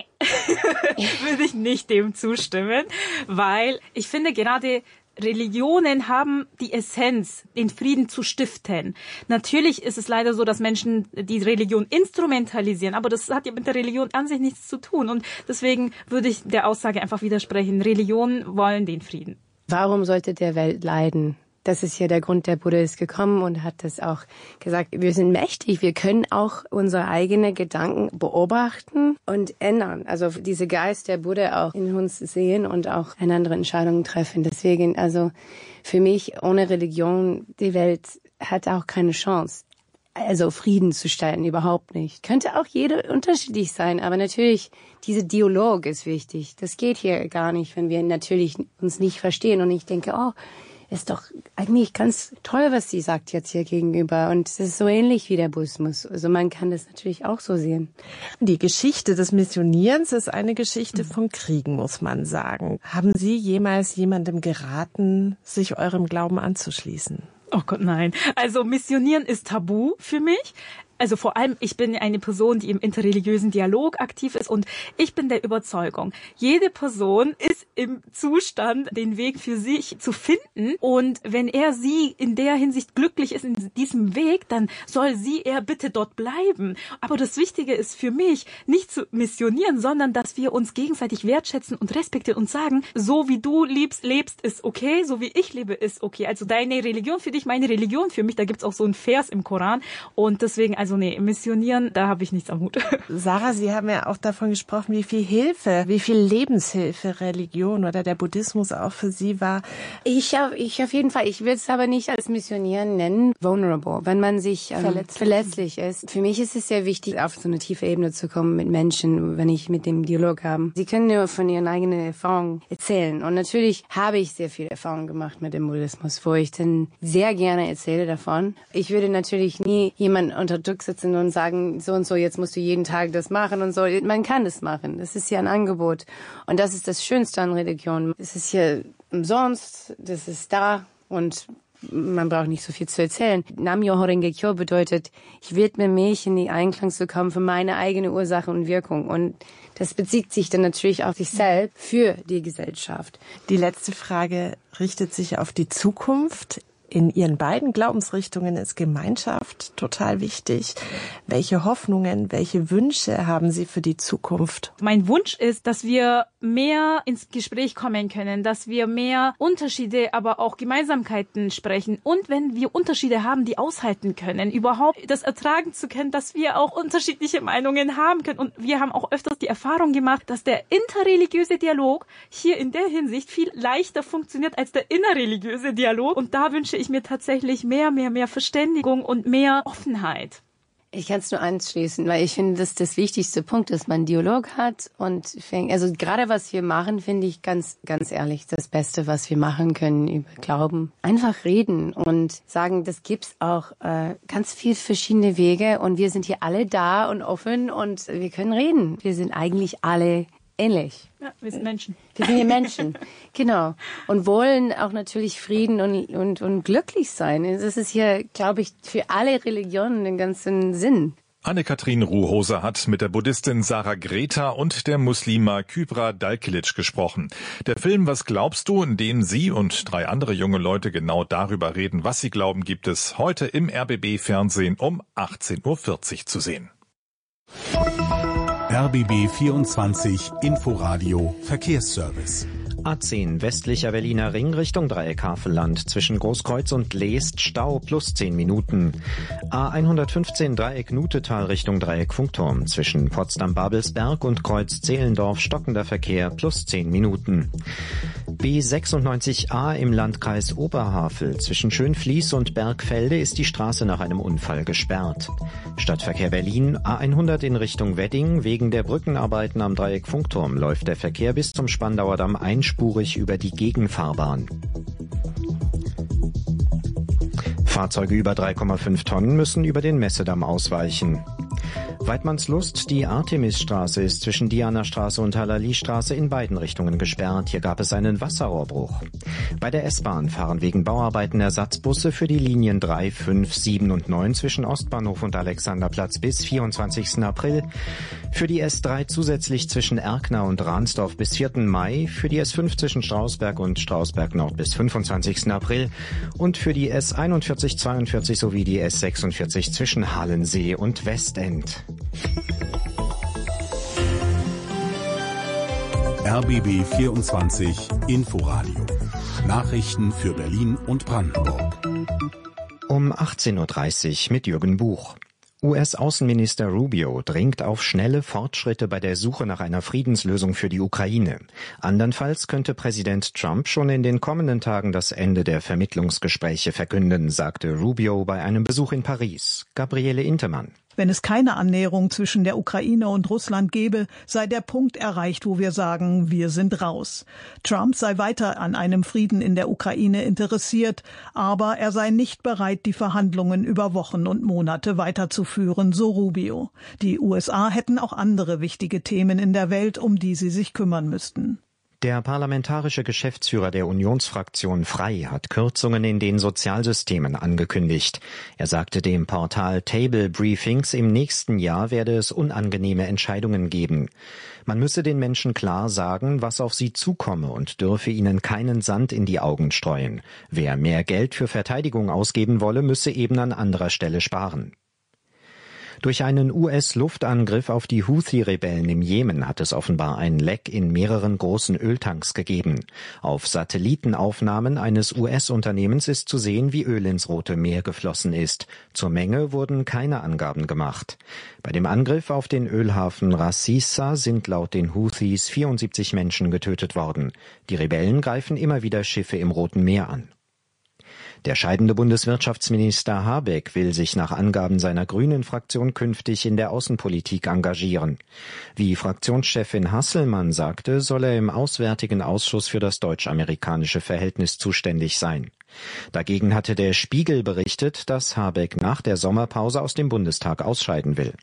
würde ich nicht dem zustimmen, weil ich finde gerade Religionen haben die Essenz, den Frieden zu stiften. Natürlich ist es leider so, dass Menschen die Religion instrumentalisieren, aber das hat ja mit der Religion an sich nichts zu tun. Und deswegen würde ich der Aussage einfach widersprechen. Religionen wollen den Frieden. Warum sollte der Welt leiden? Das ist ja der Grund, der Buddha ist gekommen und hat das auch gesagt, wir sind mächtig, wir können auch unsere eigenen Gedanken beobachten und ändern. Also diese Geist der Buddha auch in uns sehen und auch eine andere Entscheidung treffen. Deswegen, also für mich, ohne Religion, die Welt hat auch keine Chance. Also Frieden zu stellen, überhaupt nicht. Könnte auch jeder unterschiedlich sein, aber natürlich, dieser Dialog ist wichtig. Das geht hier gar nicht, wenn wir natürlich uns nicht verstehen. Und ich denke, oh, ist doch eigentlich ganz toll, was sie sagt jetzt hier gegenüber. Und es ist so ähnlich wie der Buddhismus. Also man kann das natürlich auch so sehen. Die Geschichte des Missionierens ist eine Geschichte von Kriegen, muss man sagen. Haben Sie jemals jemandem geraten, sich eurem Glauben anzuschließen? Oh Gott, nein. Also Missionieren ist tabu für mich. Also vor allem, ich bin eine Person, die im interreligiösen Dialog aktiv ist und ich bin der Überzeugung, jede Person ist im Zustand, den Weg für sich zu finden und wenn er sie in der Hinsicht glücklich ist in diesem Weg, dann soll sie er bitte dort bleiben. Aber das Wichtige ist für mich, nicht zu missionieren, sondern dass wir uns gegenseitig wertschätzen und respektieren und sagen, so wie du liebst, lebst, ist okay, so wie ich lebe, ist okay. Also deine Religion für dich, meine Religion für mich, da gibt's auch so einen Vers im Koran und deswegen, also Also nee, missionieren, da habe ich nichts am Hut. Sarah, Sie haben ja auch davon gesprochen, wie viel Hilfe, wie viel Lebenshilfe Religion oder der Buddhismus auch für Sie war. Ich auf, ich auf jeden Fall. Ich will es aber nicht als Missionieren nennen. Vulnerable, wenn man sich ähm, verletzlich. verletzlich ist. Für mich ist es sehr wichtig, auf so eine tiefe Ebene zu kommen mit Menschen, wenn ich mit dem Dialog habe. Sie können nur von ihren eigenen Erfahrungen erzählen. Und natürlich habe ich sehr viel Erfahrung gemacht mit dem Buddhismus, wo ich dann sehr gerne erzähle davon. Ich würde natürlich nie jemanden unter Druck sitzen und sagen, so und so, jetzt musst du jeden Tag das machen und so. Man kann das machen. Das ist ja ein Angebot. Und das ist das Schönste an Religion. Es ist hier umsonst, das ist da und man braucht nicht so viel zu erzählen. Nam-myoho Renge Kyo bedeutet, ich widme mich in die Einklang zu kommen für meine eigene Ursache und Wirkung. Und das bezieht sich dann natürlich auf sich selbst für die Gesellschaft. Die letzte Frage richtet sich auf die Zukunft. In Ihren beiden Glaubensrichtungen ist Gemeinschaft total wichtig. Welche Hoffnungen, welche Wünsche haben Sie für die Zukunft? Mein Wunsch ist, dass wir mehr ins Gespräch kommen können, dass wir mehr Unterschiede, aber auch Gemeinsamkeiten sprechen. Und wenn wir Unterschiede haben, die aushalten können, überhaupt das ertragen zu können, dass wir auch unterschiedliche Meinungen haben können. Und wir haben auch öfters die Erfahrung gemacht, dass der interreligiöse Dialog hier in der Hinsicht viel leichter funktioniert als der innerreligiöse Dialog. Und da wünsche ich mir tatsächlich mehr, mehr, mehr Verständigung und mehr Offenheit. Ich kann es nur anschließen, weil ich finde, dass das wichtigste Punkt ist, man einen Dialog hat und fängt, also gerade was wir machen, finde ich ganz, ganz ehrlich, das Beste, was wir machen können über Glauben. Einfach reden und sagen, das gibt's auch äh, ganz viele verschiedene Wege und wir sind hier alle da und offen und wir können reden. Wir sind eigentlich alle ähnlich. Ja, wir sind Menschen. Wir sind hier Menschen, genau. Und wollen auch natürlich Frieden und, und, und glücklich sein. Das ist hier, glaube ich, für alle Religionen den ganzen Sinn. Anne-Kathrin Ruhose hat mit der Buddhistin Sarah Greta und der Muslima Kübra Dalkilic gesprochen. Der Film Was glaubst du?, in dem sie und drei andere junge Leute genau darüber reden, was sie glauben, gibt es heute im R B B-Fernsehen um achtzehn Uhr vierzig zu sehen. R B B vierundzwanzig Inforadio Verkehrsservice. A zehn westlicher Berliner Ring Richtung Dreieck Havelland zwischen Großkreuz und Leest Stau plus zehn Minuten. A hundertfünfzehn Dreieck Nutetal Richtung Dreieck Funkturm zwischen Potsdam-Babelsberg und Kreuz Zehlendorf stockender Verkehr plus zehn Minuten. B sechsundneunzig A im Landkreis Oberhavel zwischen Schönfließ und Bergfelde ist die Straße nach einem Unfall gesperrt. Stadtverkehr Berlin A hundert in Richtung Wedding. Wegen der Brückenarbeiten am Dreieck Funkturm läuft der Verkehr bis zum Spandauer Damm einspurig über die Gegenfahrbahn. Fahrzeuge über drei Komma fünf Tonnen müssen über den Messedamm ausweichen. Weidmannslust, die Artemisstraße ist zwischen Dianastraße und Halali-Straße in beiden Richtungen gesperrt. Hier gab es einen Wasserrohrbruch. Bei der S-Bahn fahren wegen Bauarbeiten Ersatzbusse für die Linien drei, fünf, sieben und neun zwischen Ostbahnhof und Alexanderplatz bis vierundzwanzigsten April. Für die S drei zusätzlich zwischen Erkner und Ransdorf bis vierten Mai. Für die S fünf zwischen Strausberg und Strausberg Nord bis fünfundzwanzigsten April. Und für die S einundvierzig, zweiundvierzig sowie die S sechsundvierzig zwischen Halensee und Westend. R B B vierundzwanzig Inforadio. Nachrichten für Berlin und Brandenburg. Um achtzehn Uhr dreißig mit Jürgen Buch. U S-Außenminister Rubio dringt auf schnelle Fortschritte bei der Suche nach einer Friedenslösung für die Ukraine. Andernfalls könnte Präsident Trump schon in den kommenden Tagen das Ende der Vermittlungsgespräche verkünden, sagte Rubio bei einem Besuch in Paris. Gabriele Intemann. Wenn es keine Annäherung zwischen der Ukraine und Russland gäbe, sei der Punkt erreicht, wo wir sagen, wir sind raus. Trump sei weiter an einem Frieden in der Ukraine interessiert, aber er sei nicht bereit, die Verhandlungen über Wochen und Monate weiterzuführen, so Rubio. Die U S A hätten auch andere wichtige Themen in der Welt, um die sie sich kümmern müssten. Der parlamentarische Geschäftsführer der Unionsfraktion Frei hat Kürzungen in den Sozialsystemen angekündigt. Er sagte dem Portal Table Briefings, im nächsten Jahr werde es unangenehme Entscheidungen geben. Man müsse den Menschen klar sagen, was auf sie zukomme und dürfe ihnen keinen Sand in die Augen streuen. Wer mehr Geld für Verteidigung ausgeben wolle, müsse eben an anderer Stelle sparen. Durch einen U S-Luftangriff auf die Houthi-Rebellen im Jemen hat es offenbar ein Leck in mehreren großen Öltanks gegeben. Auf Satellitenaufnahmen eines U S-Unternehmens ist zu sehen, wie Öl ins Rote Meer geflossen ist. Zur Menge wurden keine Angaben gemacht. Bei dem Angriff auf den Ölhafen Ras Issa sind laut den Houthis vierundsiebzig Menschen getötet worden. Die Rebellen greifen immer wieder Schiffe im Roten Meer an. Der scheidende Bundeswirtschaftsminister Habeck will sich nach Angaben seiner Grünen-Fraktion künftig in der Außenpolitik engagieren. Wie Fraktionschefin Hasselmann sagte, soll er im Auswärtigen Ausschuss für das deutsch-amerikanische Verhältnis zuständig sein. Dagegen hatte der Spiegel berichtet, dass Habeck nach der Sommerpause aus dem Bundestag ausscheiden will.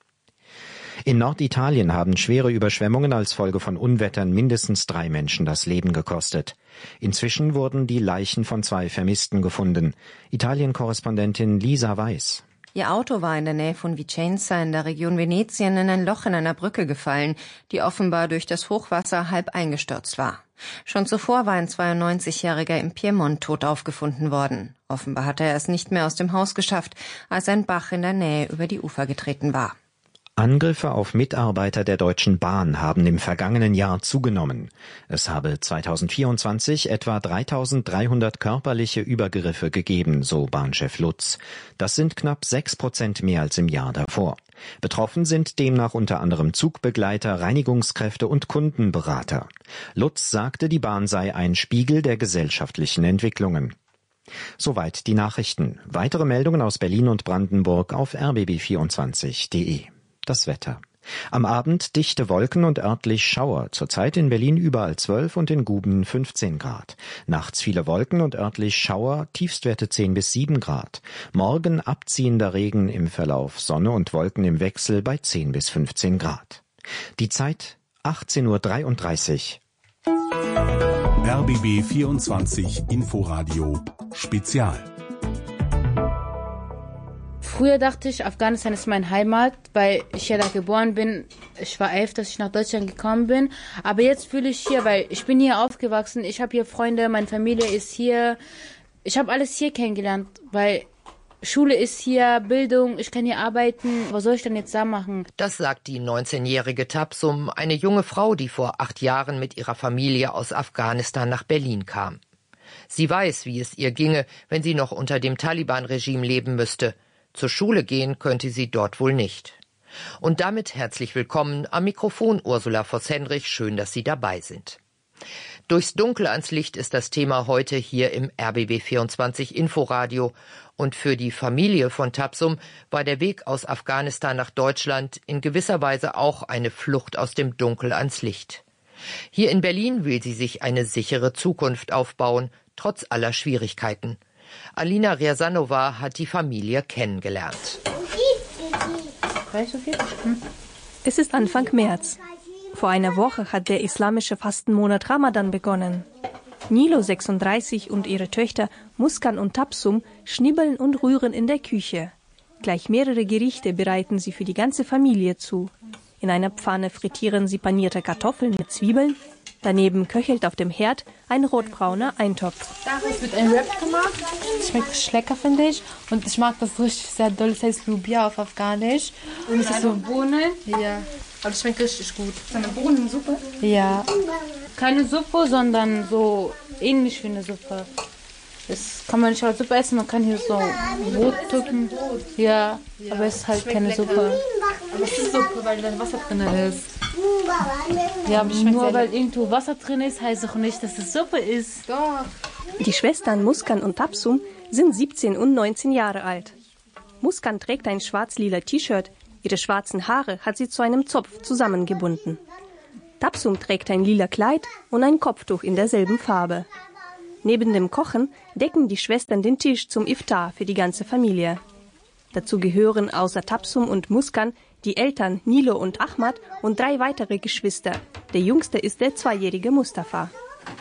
In Norditalien haben schwere Überschwemmungen als Folge von Unwettern mindestens drei Menschen das Leben gekostet. Inzwischen wurden die Leichen von zwei Vermissten gefunden. Italien-Korrespondentin Lisa Weiß. Ihr Auto war in der Nähe von Vicenza in der Region Venetien in ein Loch in einer Brücke gefallen, die offenbar durch das Hochwasser halb eingestürzt war. Schon zuvor war ein zweiundneunzigjähriger im Piemont tot aufgefunden worden. Offenbar hatte er es nicht mehr aus dem Haus geschafft, als ein Bach in der Nähe über die Ufer getreten war. Angriffe auf Mitarbeiter der Deutschen Bahn haben im vergangenen Jahr zugenommen. Es habe zweitausendvierundzwanzig etwa dreitausenddreihundert körperliche Übergriffe gegeben, so Bahnchef Lutz. Das sind knapp sechs Prozent mehr als im Jahr davor. Betroffen sind demnach unter anderem Zugbegleiter, Reinigungskräfte und Kundenberater. Lutz sagte, die Bahn sei ein Spiegel der gesellschaftlichen Entwicklungen. Soweit die Nachrichten. Weitere Meldungen aus Berlin und Brandenburg auf r b b vierundzwanzig punkt de. Das Wetter. Am Abend dichte Wolken und örtlich Schauer. Zurzeit in Berlin überall zwölf und in Guben fünfzehn Grad. Nachts viele Wolken und örtlich Schauer, Tiefstwerte zehn bis sieben Grad. Morgen abziehender Regen im Verlauf, Sonne und Wolken im Wechsel bei zehn bis fünfzehn Grad. Die Zeit achtzehn Uhr dreiunddreißig. R B B vierundzwanzig Inforadio Spezial. Früher dachte ich, Afghanistan ist meine Heimat, weil ich ja da geboren bin. Ich war elf, dass ich nach Deutschland gekommen bin. Aber jetzt fühle ich hier, weil ich bin hier aufgewachsen. Ich habe hier Freunde, meine Familie ist hier. Ich habe alles hier kennengelernt, weil Schule ist hier, Bildung, ich kann hier arbeiten. Was soll ich denn jetzt da machen? Das sagt die neunzehnjährige Tabsum, eine junge Frau, die vor acht Jahren mit ihrer Familie aus Afghanistan nach Berlin kam. Sie weiß, wie es ihr ginge, wenn sie noch unter dem Taliban-Regime leben müsste. Zur Schule gehen könnte sie dort wohl nicht. Und damit herzlich willkommen am Mikrofon Ursula Voss-Henrich. Schön, dass Sie dabei sind. Durchs Dunkel ans Licht ist das Thema heute hier im R B B vierundzwanzig Inforadio. Und für die Familie von Tabsum war der Weg aus Afghanistan nach Deutschland in gewisser Weise auch eine Flucht aus dem Dunkel ans Licht. Hier in Berlin will sie sich eine sichere Zukunft aufbauen, trotz aller Schwierigkeiten. Alina Riasanova hat die Familie kennengelernt. Es ist Anfang März. Vor einer Woche hat der islamische Fastenmonat Ramadan begonnen. Nilo, sechsunddreißig, und ihre Töchter Muskan und Tapsum schnibbeln und rühren in der Küche. Gleich mehrere Gerichte bereiten sie für die ganze Familie zu. In einer Pfanne frittieren sie panierte Kartoffeln mit Zwiebeln. Daneben köchelt auf dem Herd ein rotbrauner Eintopf. Daraus wird ein Wrap gemacht. Das schmeckt richtig lecker, finde ich. Und ich mag das richtig sehr doll. Das heißt Lubia auf Afghanisch. Und es ist so Bohnen. Ja. Aber das schmeckt richtig gut. Ist eine Bohnensuppe? Ja. Keine Suppe, sondern so ähnlich wie eine Suppe. Das kann man nicht als Suppe essen. Man kann hier so Brot tuppen. Ja, ja, aber es ist halt keine lecker. Suppe. Aber es ist Suppe, weil da Wasser drin ist. Ja, aber nur weil irgendwo Wasser drin ist, heißt auch nicht, dass es Suppe ist. Doch. Die Schwestern Muskan und Tapsum sind siebzehn und neunzehn Jahre alt. Muskan trägt ein schwarz-lila T-Shirt. Ihre schwarzen Haare hat sie zu einem Zopf zusammengebunden. Tapsum trägt ein lila Kleid und ein Kopftuch in derselben Farbe. Neben dem Kochen decken die Schwestern den Tisch zum Iftar für die ganze Familie. Dazu gehören außer Tapsum und Muskan die Eltern Nilo und Ahmad und drei weitere Geschwister. Der jüngste ist der zweijährige Mustafa.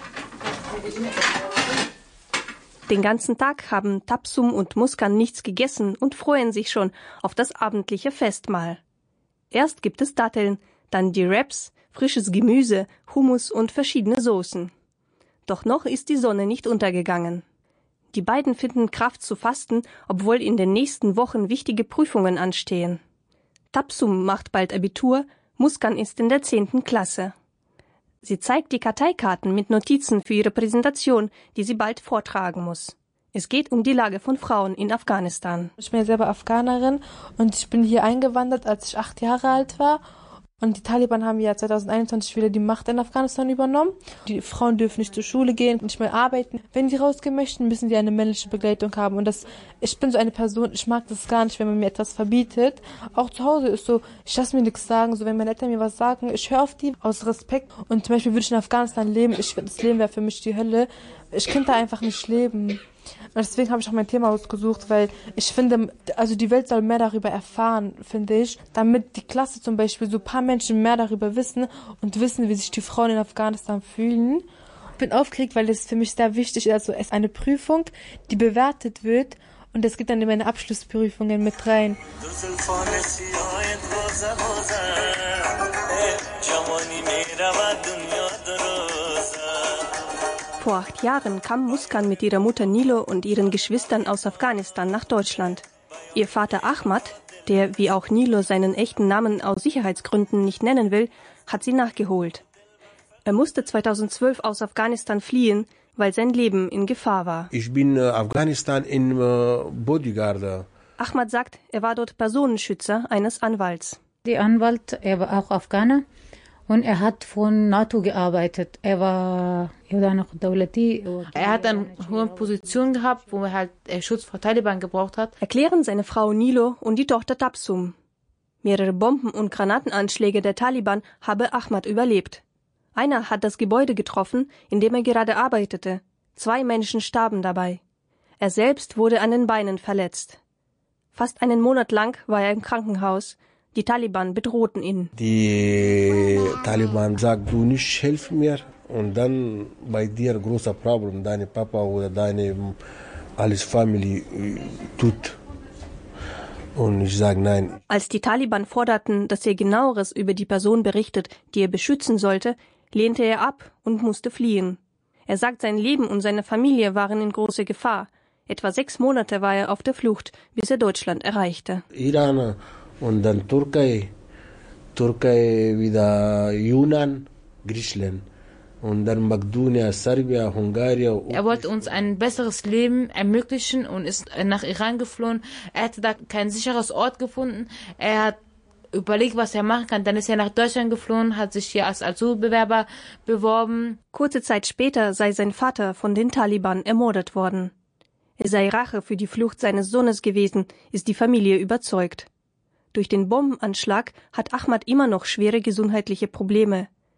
Den ganzen Tag haben Tapsum und Muskan nichts gegessen und freuen sich schon auf das abendliche Festmahl. Erst gibt es Datteln, dann die Wraps, frisches Gemüse, Hummus und verschiedene Soßen. Doch noch ist die Sonne nicht untergegangen. Die beiden finden Kraft zu fasten, obwohl in den nächsten Wochen wichtige Prüfungen anstehen. Tapsum macht bald Abitur, Muskan ist in der zehnten Klasse. Sie zeigt die Karteikarten mit Notizen für ihre Präsentation, die sie bald vortragen muss. Es geht um die Lage von Frauen in Afghanistan. Ich bin ja selber Afghanerin und ich bin hier eingewandert, als ich acht Jahre alt war. Und die Taliban haben ja zweitausendeinundzwanzig wieder die Macht in Afghanistan übernommen. Die Frauen dürfen nicht zur Schule gehen, nicht mehr arbeiten. Wenn die rausgehen möchten, müssen die eine männliche Begleitung haben. Und das, ich bin so eine Person, ich mag das gar nicht, wenn man mir etwas verbietet. Auch zu Hause ist so, ich lasse mir nichts sagen. So, wenn meine Eltern mir was sagen, ich höre auf die aus Respekt. Und zum Beispiel würde ich in Afghanistan leben, ich, das Leben wäre für mich die Hölle. Ich könnte da einfach nicht leben. Und deswegen habe ich auch mein Thema ausgesucht, weil ich finde, also die Welt soll mehr darüber erfahren, finde ich, damit die Klasse zum Beispiel so ein paar Menschen mehr darüber wissen und wissen, wie sich die Frauen in Afghanistan fühlen. Ich bin aufgeregt, weil es für mich sehr wichtig ist, also es ist eine Prüfung, die bewertet wird und es geht dann in meine Abschlussprüfungen mit rein. Vor acht Jahren kam Muskan mit ihrer Mutter Nilo und ihren Geschwistern aus Afghanistan nach Deutschland. Ihr Vater Ahmad, der wie auch Nilo seinen echten Namen aus Sicherheitsgründen nicht nennen will, hat sie nachgeholt. Er musste zweitausendzwölf aus Afghanistan fliehen, weil sein Leben in Gefahr war. Ich bin in Afghanistan in Bodyguard. Ahmad sagt, er war dort Personenschützer eines Anwalts. Der Anwalt, er war auch Afghaner. Und er hat von NATO gearbeitet. Er war Er hat eine hohe Position gehabt, wo er halt Schutz vor Taliban gebraucht hat. Erklären seine Frau Nilo und die Tochter Tapsum. Mehrere Bomben- und Granatenanschläge der Taliban habe Ahmad überlebt. Einer hat das Gebäude getroffen, in dem er gerade arbeitete. Zwei Menschen starben dabei. Er selbst wurde an den Beinen verletzt. Fast einen Monat lang war er im Krankenhaus. Die Taliban bedrohten ihn. Die Taliban sagen, du nicht helf mir und dann bei dir großer Problem, deine Papa oder deine alles Familie tut. Und ich sage nein. Als die Taliban forderten, dass er genaueres über die Person berichtet, die er beschützen sollte, lehnte er ab und musste fliehen. Er sagt, sein Leben und seine Familie waren in großer Gefahr. Etwa sechs Monate war er auf der Flucht, bis er Deutschland erreichte. Iran und dann Türkei, Türkei wieder Yunan, Griechenland und dann Makedonien, Serbien, Hungarien. Er wollte uns ein besseres Leben ermöglichen und ist nach Iran geflohen. Er hatte da kein sicheres Ort gefunden. Er hat überlegt, was er machen kann. Dann ist er nach Deutschland geflohen, hat sich hier als Asylbewerber beworben. Kurze Zeit später sei sein Vater von den Taliban ermordet worden. Er sei Rache für die Flucht seines Sohnes gewesen, ist die Familie überzeugt. Durch den Bombenanschlag hat Ahmad immer noch schwere gesundheitliche Probleme.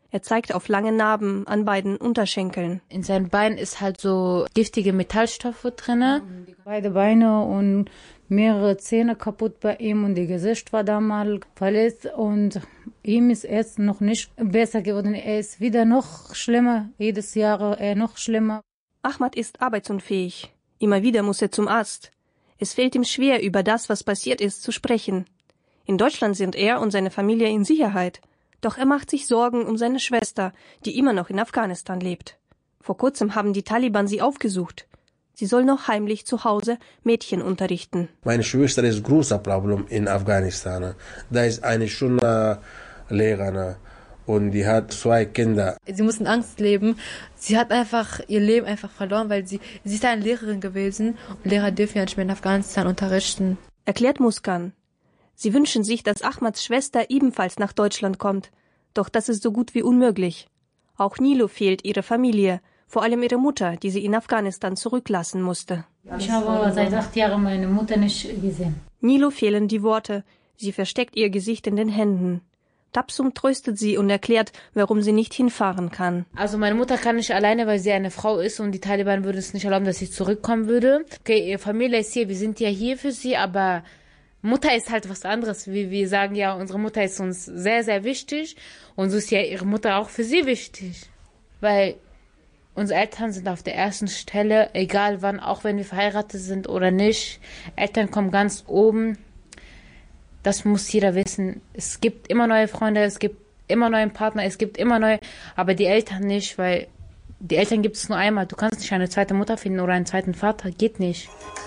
Er zeigt auf lange Narben an beiden Unterschenkeln. In seinem Bein ist halt so giftige Metallstoffe drinne. Beide Beine und mehrere Zähne kaputt bei ihm und das Gesicht war damals verletzt und ihm ist erst noch nicht besser geworden. Er ist wieder noch schlimmer, jedes Jahr er noch schlimmer. Ahmad ist arbeitsunfähig. Immer wieder muss er zum Arzt. Es fällt ihm schwer, über das, was passiert ist, zu sprechen. In Deutschland sind er und seine Familie in Sicherheit. Doch er macht sich Sorgen um seine Schwester, die immer noch in Afghanistan lebt. Vor kurzem haben die Taliban sie aufgesucht. Sie soll noch heimlich zu Hause Mädchen unterrichten. Meine Schwester ist ein großes Problem in Afghanistan. Da ist eine schöne Lehrerin und die hat zwei Kinder. Sie muss in Angst leben. Sie hat einfach ihr Leben einfach verloren, weil sie, sie ist eine Lehrerin gewesen. Und Lehrer dürfen ja nicht mehr in Afghanistan unterrichten. Erklärt Muskan. Sie wünschen sich, dass Ahmads Schwester ebenfalls nach Deutschland kommt. Doch das ist so gut wie unmöglich. Auch Nilo fehlt ihre Familie, vor allem ihre Mutter, die sie in Afghanistan zurücklassen musste. Ich habe seit acht Jahren meine Mutter nicht gesehen. Nilo fehlen die Worte. Sie versteckt ihr Gesicht in den Händen. Tapsum tröstet sie und erklärt, warum sie nicht hinfahren kann. Also meine Mutter kann nicht alleine, weil sie eine Frau ist und die Taliban würden es nicht erlauben, dass sie zurückkommen würde. Okay, ihre Familie ist hier, wir sind ja hier für sie, aber Mutter ist halt was anderes. Wir, wir sagen ja, unsere Mutter ist uns sehr, sehr wichtig und so ist ja ihre Mutter auch für sie wichtig. Weil unsere Eltern sind auf der ersten Stelle, egal wann, auch wenn wir verheiratet sind oder nicht. Eltern kommen ganz oben. Das muss jeder wissen. Es gibt immer neue Freunde, es gibt immer neue Partner, es gibt immer neue, aber die Eltern nicht, weil die Eltern gibt es nur einmal. Du kannst nicht eine zweite Mutter finden oder einen zweiten Vater, geht nicht.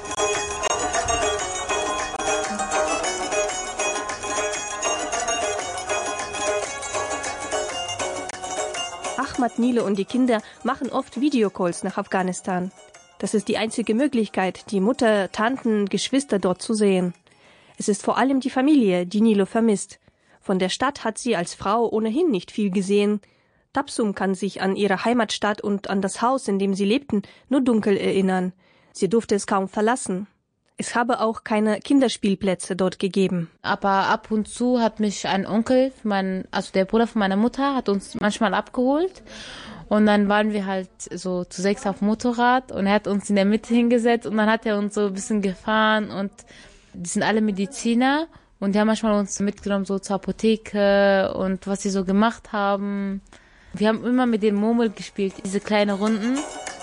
Ahmad, Nilo und die Kinder machen oft Videocalls nach Afghanistan. Das ist die einzige Möglichkeit, die Mutter, Tanten, Geschwister dort zu sehen. Es ist vor allem die Familie, die Nilo vermisst. Von der Stadt hat sie als Frau ohnehin nicht viel gesehen. Tapsum kann sich an ihre Heimatstadt und an das Haus, in dem sie lebten, nur dunkel erinnern. Sie durfte es kaum verlassen. Es habe auch keine Kinderspielplätze dort gegeben. Aber ab und zu hat mich ein Onkel, mein, also der Bruder von meiner Mutter, hat uns manchmal abgeholt. Und dann waren wir halt so zu sechs auf dem Motorrad und er hat uns in der Mitte hingesetzt und dann hat er uns so ein bisschen gefahren und die sind alle Mediziner und die haben manchmal uns mitgenommen so zur Apotheke und was sie so gemacht haben. Wir haben immer mit den Murmel gespielt, diese kleinen Runden.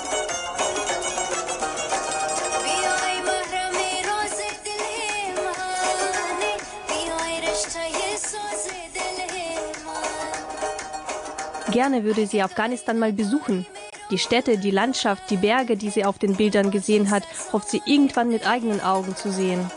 Gerne würde sie Afghanistan mal besuchen. Die Städte, die Landschaft, die Berge, die sie auf den Bildern gesehen hat, hofft sie irgendwann mit eigenen Augen zu sehen.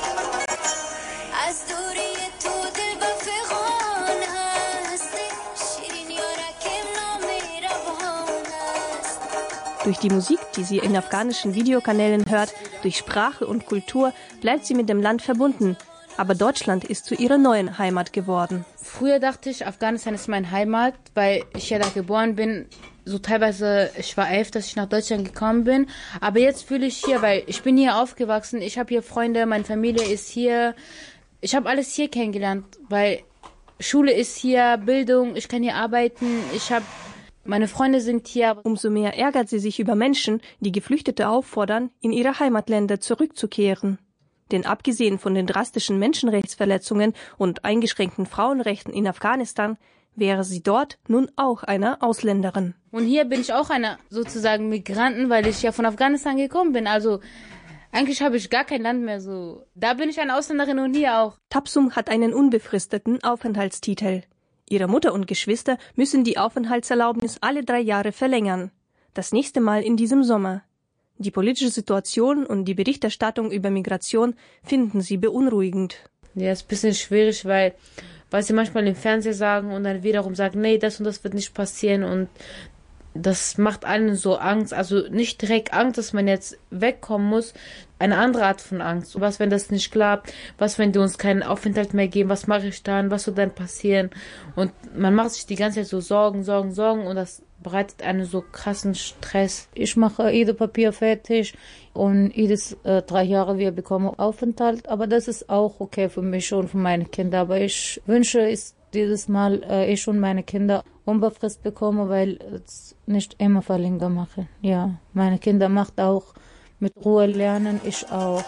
Durch die Musik, die sie in afghanischen Videokanälen hört, durch Sprache und Kultur, bleibt sie mit dem Land verbunden. Aber Deutschland ist zu ihrer neuen Heimat geworden. Früher dachte ich, Afghanistan ist meine Heimat, weil ich ja da geboren bin. So teilweise, ich war elf, dass ich nach Deutschland gekommen bin. Aber jetzt fühle ich hier, weil ich bin hier aufgewachsen. Ich habe hier Freunde, meine Familie ist hier. Ich habe alles hier kennengelernt, weil Schule ist hier, Bildung, ich kann hier arbeiten. Ich habe, meine Freunde sind hier. Umso mehr ärgert sie sich über Menschen, die Geflüchtete auffordern, in ihre Heimatländer zurückzukehren. Denn abgesehen von den drastischen Menschenrechtsverletzungen und eingeschränkten Frauenrechten in Afghanistan, wäre sie dort nun auch eine Ausländerin. Und hier bin ich auch eine sozusagen Migranten, weil ich ja von Afghanistan gekommen bin. Also eigentlich habe ich gar kein Land mehr so. Da bin ich eine Ausländerin und hier auch. Tapsum hat einen unbefristeten Aufenthaltstitel. Ihre Mutter und Geschwister müssen die Aufenthaltserlaubnis alle drei Jahre verlängern. Das nächste Mal in diesem Sommer. Die politische Situation und die Berichterstattung über Migration finden sie beunruhigend. Ja, ist ein bisschen schwierig, weil, weil sie manchmal im Fernsehen sagen und dann wiederum sagen, nee, das und das wird nicht passieren und das macht allen so Angst. Also nicht direkt Angst, dass man jetzt wegkommen muss, eine andere Art von Angst. Was, wenn das nicht klappt? Was, wenn die uns keinen Aufenthalt mehr geben? Was mache ich dann? Was soll dann passieren? Und man macht sich die ganze Zeit so Sorgen, Sorgen, Sorgen und das bereitet einen so krassen Stress. Ich mache jedes Papier fertig und jedes äh, drei Jahre wir bekommen Aufenthalt. Aber das ist auch okay für mich und für meine Kinder. Aber ich wünsche, ist, dieses Mal äh, ich und meine Kinder unbefristet bekomme, weil es nicht immer verlängert mache. Ja, meine Kinder macht auch mit Ruhe lernen, ich auch.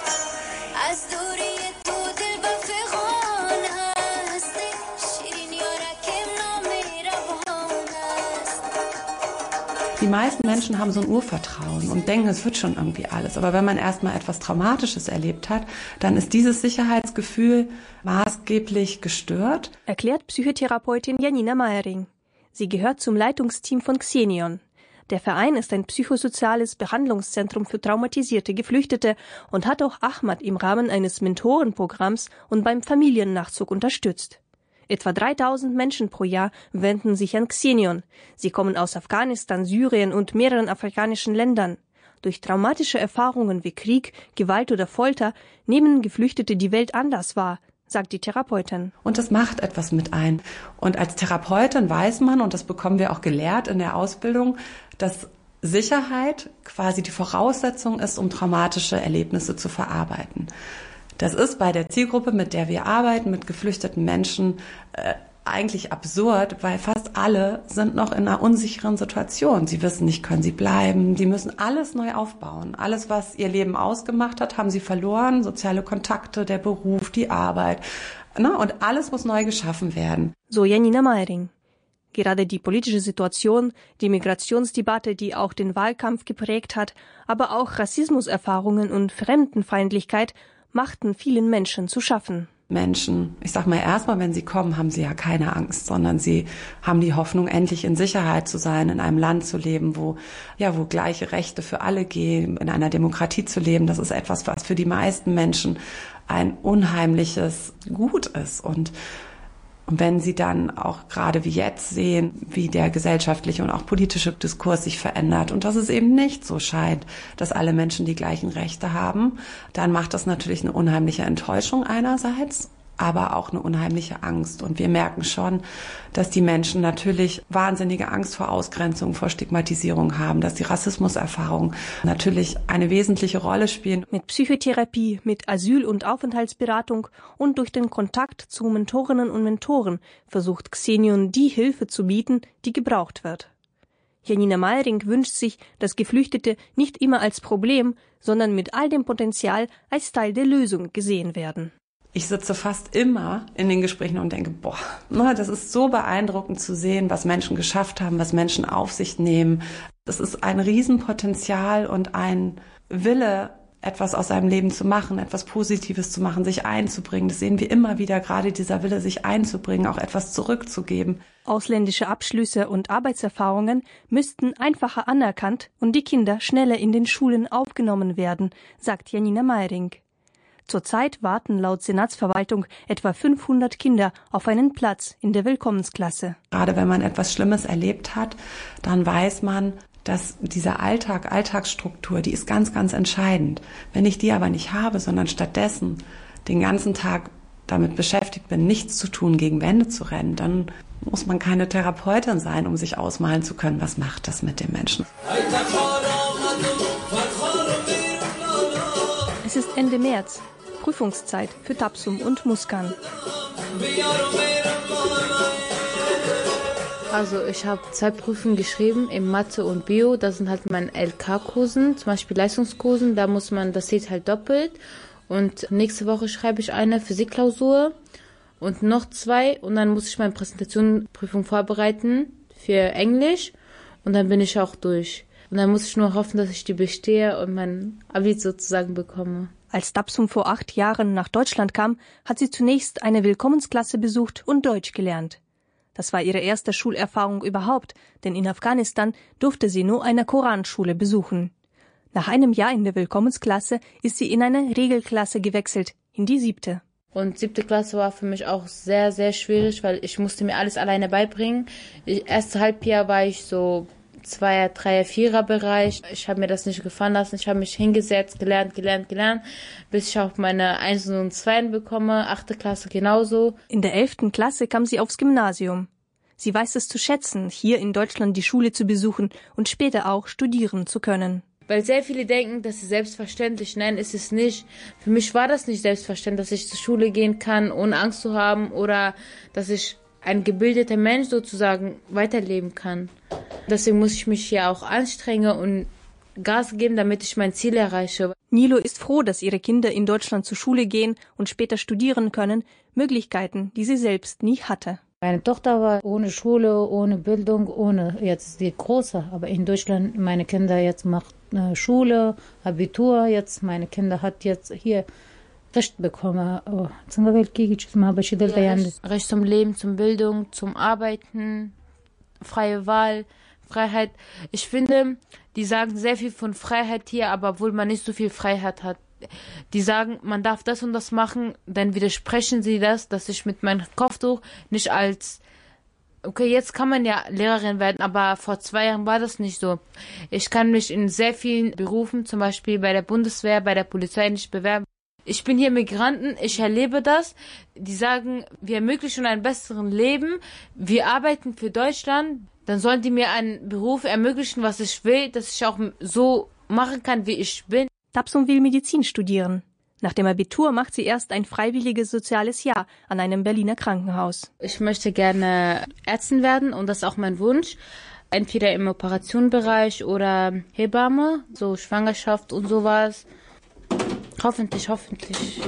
Die meisten Menschen haben so ein Urvertrauen und denken, es wird schon irgendwie alles. Aber wenn man erstmal etwas Traumatisches erlebt hat, dann ist dieses Sicherheitsgefühl maßgeblich gestört. Erklärt Psychotherapeutin Janina Meiering. Sie gehört zum Leitungsteam von Xenion. Der Verein ist ein psychosoziales Behandlungszentrum für traumatisierte Geflüchtete und hat auch Ahmad im Rahmen eines Mentorenprogramms und beim Familiennachzug unterstützt. Etwa dreitausend Menschen pro Jahr wenden sich an Xenion. Sie kommen aus Afghanistan, Syrien und mehreren afrikanischen Ländern. Durch traumatische Erfahrungen wie Krieg, Gewalt oder Folter nehmen Geflüchtete die Welt anders wahr, sagt die Therapeutin. Und das macht etwas mit ein. Und als Therapeutin weiß man, und das bekommen wir auch gelehrt in der Ausbildung, dass Sicherheit quasi die Voraussetzung ist, um traumatische Erlebnisse zu verarbeiten. Das ist bei der Zielgruppe, mit der wir arbeiten, mit geflüchteten Menschen, äh, eigentlich absurd, weil fast alle sind noch in einer unsicheren Situation. Sie wissen nicht, können sie bleiben, die müssen alles neu aufbauen. Alles, was ihr Leben ausgemacht hat, haben sie verloren, soziale Kontakte, der Beruf, die Arbeit. Ne? Und alles muss neu geschaffen werden. So Janina Meiring. Gerade die politische Situation, die Migrationsdebatte, die auch den Wahlkampf geprägt hat, aber auch Rassismuserfahrungen und Fremdenfeindlichkeit machten vielen Menschen zu schaffen. Menschen, ich sag mal, erstmal, wenn sie kommen, haben sie ja keine Angst, sondern sie haben die Hoffnung, endlich in Sicherheit zu sein, in einem Land zu leben, wo, ja, wo gleiche Rechte für alle gehen, in einer Demokratie zu leben. Das ist etwas, was für die meisten Menschen ein unheimliches Gut ist. Und Und wenn sie dann auch gerade wie jetzt sehen, wie der gesellschaftliche und auch politische Diskurs sich verändert und dass es eben nicht so scheint, dass alle Menschen die gleichen Rechte haben, dann macht das natürlich eine unheimliche Enttäuschung einerseits, aber auch eine unheimliche Angst. Und wir merken schon, dass die Menschen natürlich wahnsinnige Angst vor Ausgrenzung, vor Stigmatisierung haben, dass die Rassismuserfahrungen natürlich eine wesentliche Rolle spielen. Mit Psychotherapie, mit Asyl- und Aufenthaltsberatung und durch den Kontakt zu Mentorinnen und Mentoren versucht Xenion die Hilfe zu bieten, die gebraucht wird. Janina Meiring wünscht sich, dass Geflüchtete nicht immer als Problem, sondern mit all dem Potenzial als Teil der Lösung gesehen werden. Ich sitze fast immer in den Gesprächen und denke, boah, das ist so beeindruckend zu sehen, was Menschen geschafft haben, was Menschen auf sich nehmen. Das ist ein Riesenpotenzial und ein Wille, etwas aus seinem Leben zu machen, etwas Positives zu machen, sich einzubringen. Das sehen wir immer wieder, gerade dieser Wille, sich einzubringen, auch etwas zurückzugeben. Ausländische Abschlüsse und Arbeitserfahrungen müssten einfacher anerkannt und die Kinder schneller in den Schulen aufgenommen werden, sagt Janina Meiring. Zurzeit warten laut Senatsverwaltung etwa fünfhundert Kinder auf einen Platz in der Willkommensklasse. Gerade wenn man etwas Schlimmes erlebt hat, dann weiß man, dass dieser Alltag, Alltagsstruktur, die ist ganz, ganz entscheidend. Wenn ich die aber nicht habe, sondern stattdessen den ganzen Tag damit beschäftigt bin, nichts zu tun, gegen Wände zu rennen, dann muss man keine Therapeutin sein, um sich ausmalen zu können, was macht das mit dem Menschen. Es ist Ende März. Prüfungszeit für Tapsum und Muskan. Also ich habe zwei Prüfungen geschrieben, in Mathe und Bio. Das sind halt meine L K-Kursen, zum Beispiel Leistungskursen. Da muss man, das steht halt doppelt. Und nächste Woche schreibe ich eine Physikklausur und noch zwei. Und dann muss ich meine Präsentationprüfung vorbereiten für Englisch. Und dann bin ich auch durch. Und dann muss ich nur hoffen, dass ich die bestehe und mein Abi sozusagen bekomme. Als Tapsum vor acht Jahren nach Deutschland kam, hat sie zunächst eine Willkommensklasse besucht und Deutsch gelernt. Das war ihre erste Schulerfahrung überhaupt, denn in Afghanistan durfte sie nur eine Koranschule besuchen. Nach einem Jahr in der Willkommensklasse ist sie in eine Regelklasse gewechselt, in die siebte. Und siebte Klasse war für mich auch sehr, sehr schwierig, weil ich musste mir alles alleine beibringen. Ich, erste Halbjahr war ich so Zweier-, Dreier-, Vierer-Bereich. Ich habe mir das nicht gefallen lassen. Ich habe mich hingesetzt, gelernt, gelernt, gelernt, bis ich auch meine Einsen und Zweien bekomme. Achte Klasse genauso. In der elften Klasse kam sie aufs Gymnasium. Sie weiß es zu schätzen, hier in Deutschland die Schule zu besuchen und später auch studieren zu können. Weil sehr viele denken, das ist selbstverständlich. Nein, ist es nicht. Für mich war das nicht selbstverständlich, dass ich zur Schule gehen kann, ohne Angst zu haben oder dass ich ein gebildeter Mensch sozusagen weiterleben kann. Deswegen muss ich mich hier auch anstrengen und Gas geben, damit ich mein Ziel erreiche. Nilo ist froh, dass ihre Kinder in Deutschland zur Schule gehen und später studieren können, Möglichkeiten, die sie selbst nie hatte. Meine Tochter war ohne Schule, ohne Bildung, ohne jetzt die Große. Aber in Deutschland, meine Kinder jetzt macht äh, Schule, Abitur. Jetzt meine Kinder hat jetzt hier Recht bekommen. Oh, ja, Recht, Recht zum Leben, zum Bildung, zum Arbeiten, freie Wahl, Freiheit. Ich finde, die sagen sehr viel von Freiheit hier, aber obwohl man nicht so viel Freiheit hat. Die sagen, man darf das und das machen, dann widersprechen sie das, dass ich mit meinem Kopftuch nicht als, okay, jetzt kann man ja Lehrerin werden, aber vor zwei Jahren war das nicht so. Ich kann mich in sehr vielen Berufen, zum Beispiel bei der Bundeswehr, bei der Polizei nicht bewerben. Ich bin hier Migranten, ich erlebe das. Die sagen, wir ermöglichen ein besseres Leben, wir arbeiten für Deutschland, dann sollen die mir einen Beruf ermöglichen, was ich will, dass ich auch so machen kann, wie ich bin. Tapsum will Medizin studieren. Nach dem Abitur macht sie erst ein freiwilliges soziales Jahr an einem Berliner Krankenhaus. Ich möchte gerne Ärztin werden und das ist auch mein Wunsch. Entweder im Operationenbereich oder Hebamme, so Schwangerschaft und sowas. Hoffentlich, hoffentlich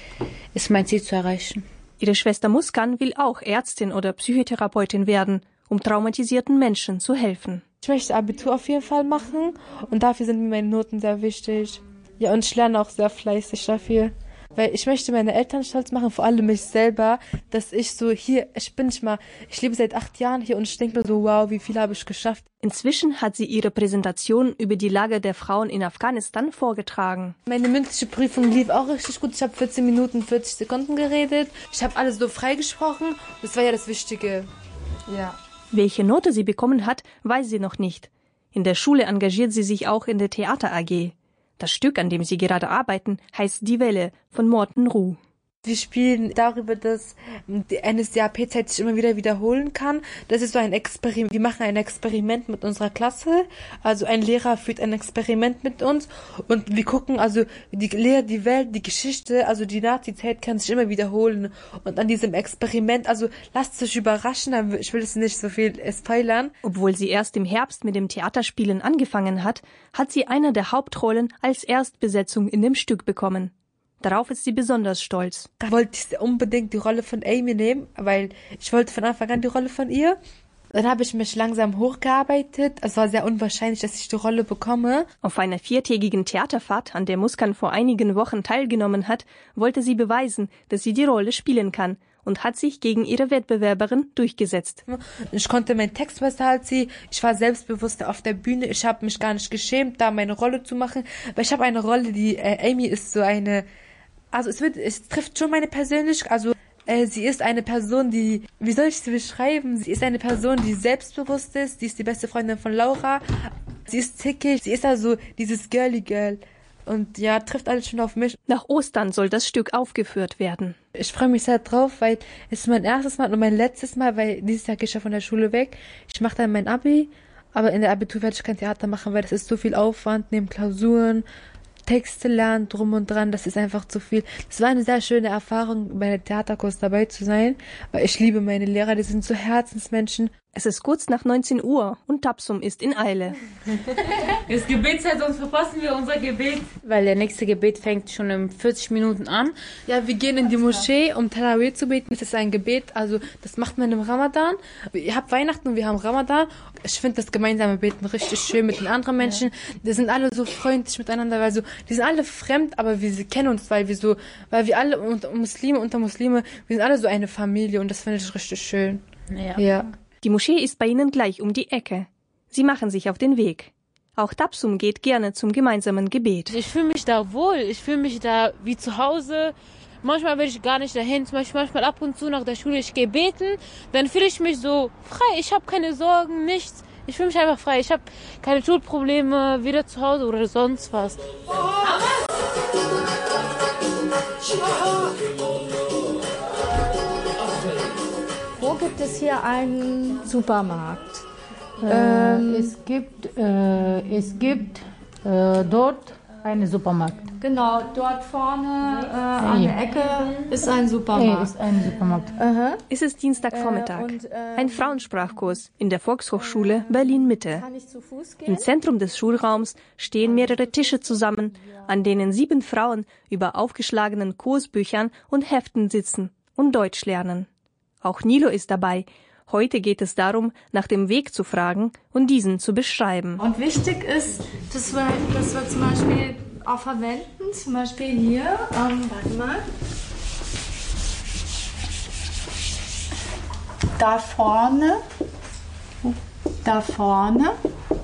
ist mein Ziel zu erreichen. Ihre Schwester Muskan will auch Ärztin oder Psychotherapeutin werden, um traumatisierten Menschen zu helfen. Ich möchte Abitur auf jeden Fall machen und dafür sind mir meine Noten sehr wichtig. Ja, und ich lerne auch sehr fleißig dafür. Weil ich möchte meine Eltern stolz machen, vor allem mich selber, dass ich so hier, ich bin nicht mal, ich lebe seit acht Jahren hier und ich denke mir so, wow, wie viel habe ich geschafft. Inzwischen hat sie ihre Präsentation über die Lage der Frauen in Afghanistan vorgetragen. Meine mündliche Prüfung lief auch richtig gut. Ich habe vierzehn Minuten, vierzig Sekunden geredet. Ich habe alles so freigesprochen. Das war ja das Wichtige. Ja. Welche Note sie bekommen hat, weiß sie noch nicht. In der Schule engagiert sie sich auch in der Theater A G. Das Stück, an dem sie gerade arbeiten, heißt Die Welle von Morten Ruh. Wir spielen darüber, dass die N S D A P-Zeit sich immer wieder wiederholen kann. Das ist so ein Experiment. Wir machen ein Experiment mit unserer Klasse. Also ein Lehrer führt ein Experiment mit uns und wir gucken, also die Lehre, die Welt, die Geschichte, also die Nazi-Zeit kann sich immer wiederholen. Und an diesem Experiment, also lasst euch überraschen, ich will es nicht so viel spoilern. Obwohl sie erst im Herbst mit dem Theaterspielen angefangen hat, hat sie eine der Hauptrollen als Erstbesetzung in dem Stück bekommen. Darauf ist sie besonders stolz. Da wollte ich unbedingt die Rolle von Amy nehmen, weil ich wollte von Anfang an die Rolle von ihr. Dann habe ich mich langsam hochgearbeitet. Es war sehr unwahrscheinlich, dass ich die Rolle bekomme. Auf einer viertägigen Theaterfahrt, an der Muskan vor einigen Wochen teilgenommen hat, wollte sie beweisen, dass sie die Rolle spielen kann und hat sich gegen ihre Wettbewerberin durchgesetzt. Ich konnte meinen Text besser als sie. Ich war selbstbewusster auf der Bühne. Ich habe mich gar nicht geschämt, da meine Rolle zu machen. Weil ich habe eine Rolle, die äh, Amy ist so eine... Also es wird, es trifft schon meine Persönlichkeit, also äh, sie ist eine Person, die, wie soll ich sie beschreiben? Sie ist eine Person, die selbstbewusst ist, die ist die beste Freundin von Laura, sie ist zickig, sie ist also dieses Girly Girl und ja, trifft alles schon auf mich. Nach Ostern soll das Stück aufgeführt werden. Ich freue mich sehr drauf, weil es ist mein erstes Mal und mein letztes Mal, weil dieses Jahr gehe ich ja von der Schule weg. Ich mache dann mein Abi, aber in der Abitur werde ich kein Theater machen, weil das ist so viel Aufwand, neben Klausuren, Texte lernen, drum und dran, das ist einfach zu viel. Das war eine sehr schöne Erfahrung, bei der Theaterkurs dabei zu sein, weil ich liebe meine Lehrer, die sind so Herzensmenschen. Es ist kurz nach neunzehn Uhr und Tapsum ist in Eile. Das Gebetszeit, sonst verpassen wir unser Gebet. Weil der nächste Gebet fängt schon in vierzig Minuten an. Ja, wir gehen in die Moschee, um Tarawih zu beten. Das ist ein Gebet, also das macht man im Ramadan. Ihr habt Weihnachten und wir haben Ramadan. Ich finde das gemeinsame Beten richtig schön mit den anderen Menschen. Die sind alle so freundlich miteinander, weil so, die sind alle fremd, aber wir kennen uns, weil wir so, weil wir alle unter Muslime unter Muslime, wir sind alle so eine Familie und das finde ich richtig schön. Ja. ja. Die Moschee ist bei ihnen gleich um die Ecke. Sie machen sich auf den Weg. Auch Tapsum geht gerne zum gemeinsamen Gebet. Ich fühle mich da wohl. Ich fühle mich da wie zu Hause. Manchmal will ich gar nicht dahin. Zum Beispiel manchmal ab und zu nach der Schule, ich gehe beten. Dann fühle ich mich so frei. Ich habe keine Sorgen, nichts. Ich fühle mich einfach frei. Ich habe keine Schulprobleme, weder zu Hause oder sonst was. Wo gibt es hier einen Supermarkt? Ähm, äh, es gibt, äh, es gibt Äh, dort ein Supermarkt. Genau, dort vorne äh, an der Ecke ist ein Supermarkt. Hey, ist ein Supermarkt. Aha. Es ist Dienstagvormittag. Äh, und, äh, ein Frauensprachkurs in der Volkshochschule Berlin-Mitte. Kann ich zu Fuß gehen? Im Zentrum des Schulraums stehen mehrere Tische zusammen, an denen sieben Frauen über aufgeschlagenen Kursbüchern und Heften sitzen und Deutsch lernen. Auch Nilo ist dabei. Heute geht es darum, nach dem Weg zu fragen und diesen zu beschreiben. Und wichtig ist, dass wir, dass wir zum Beispiel auch verwenden, zum Beispiel hier, ähm, warte mal, da vorne, da vorne.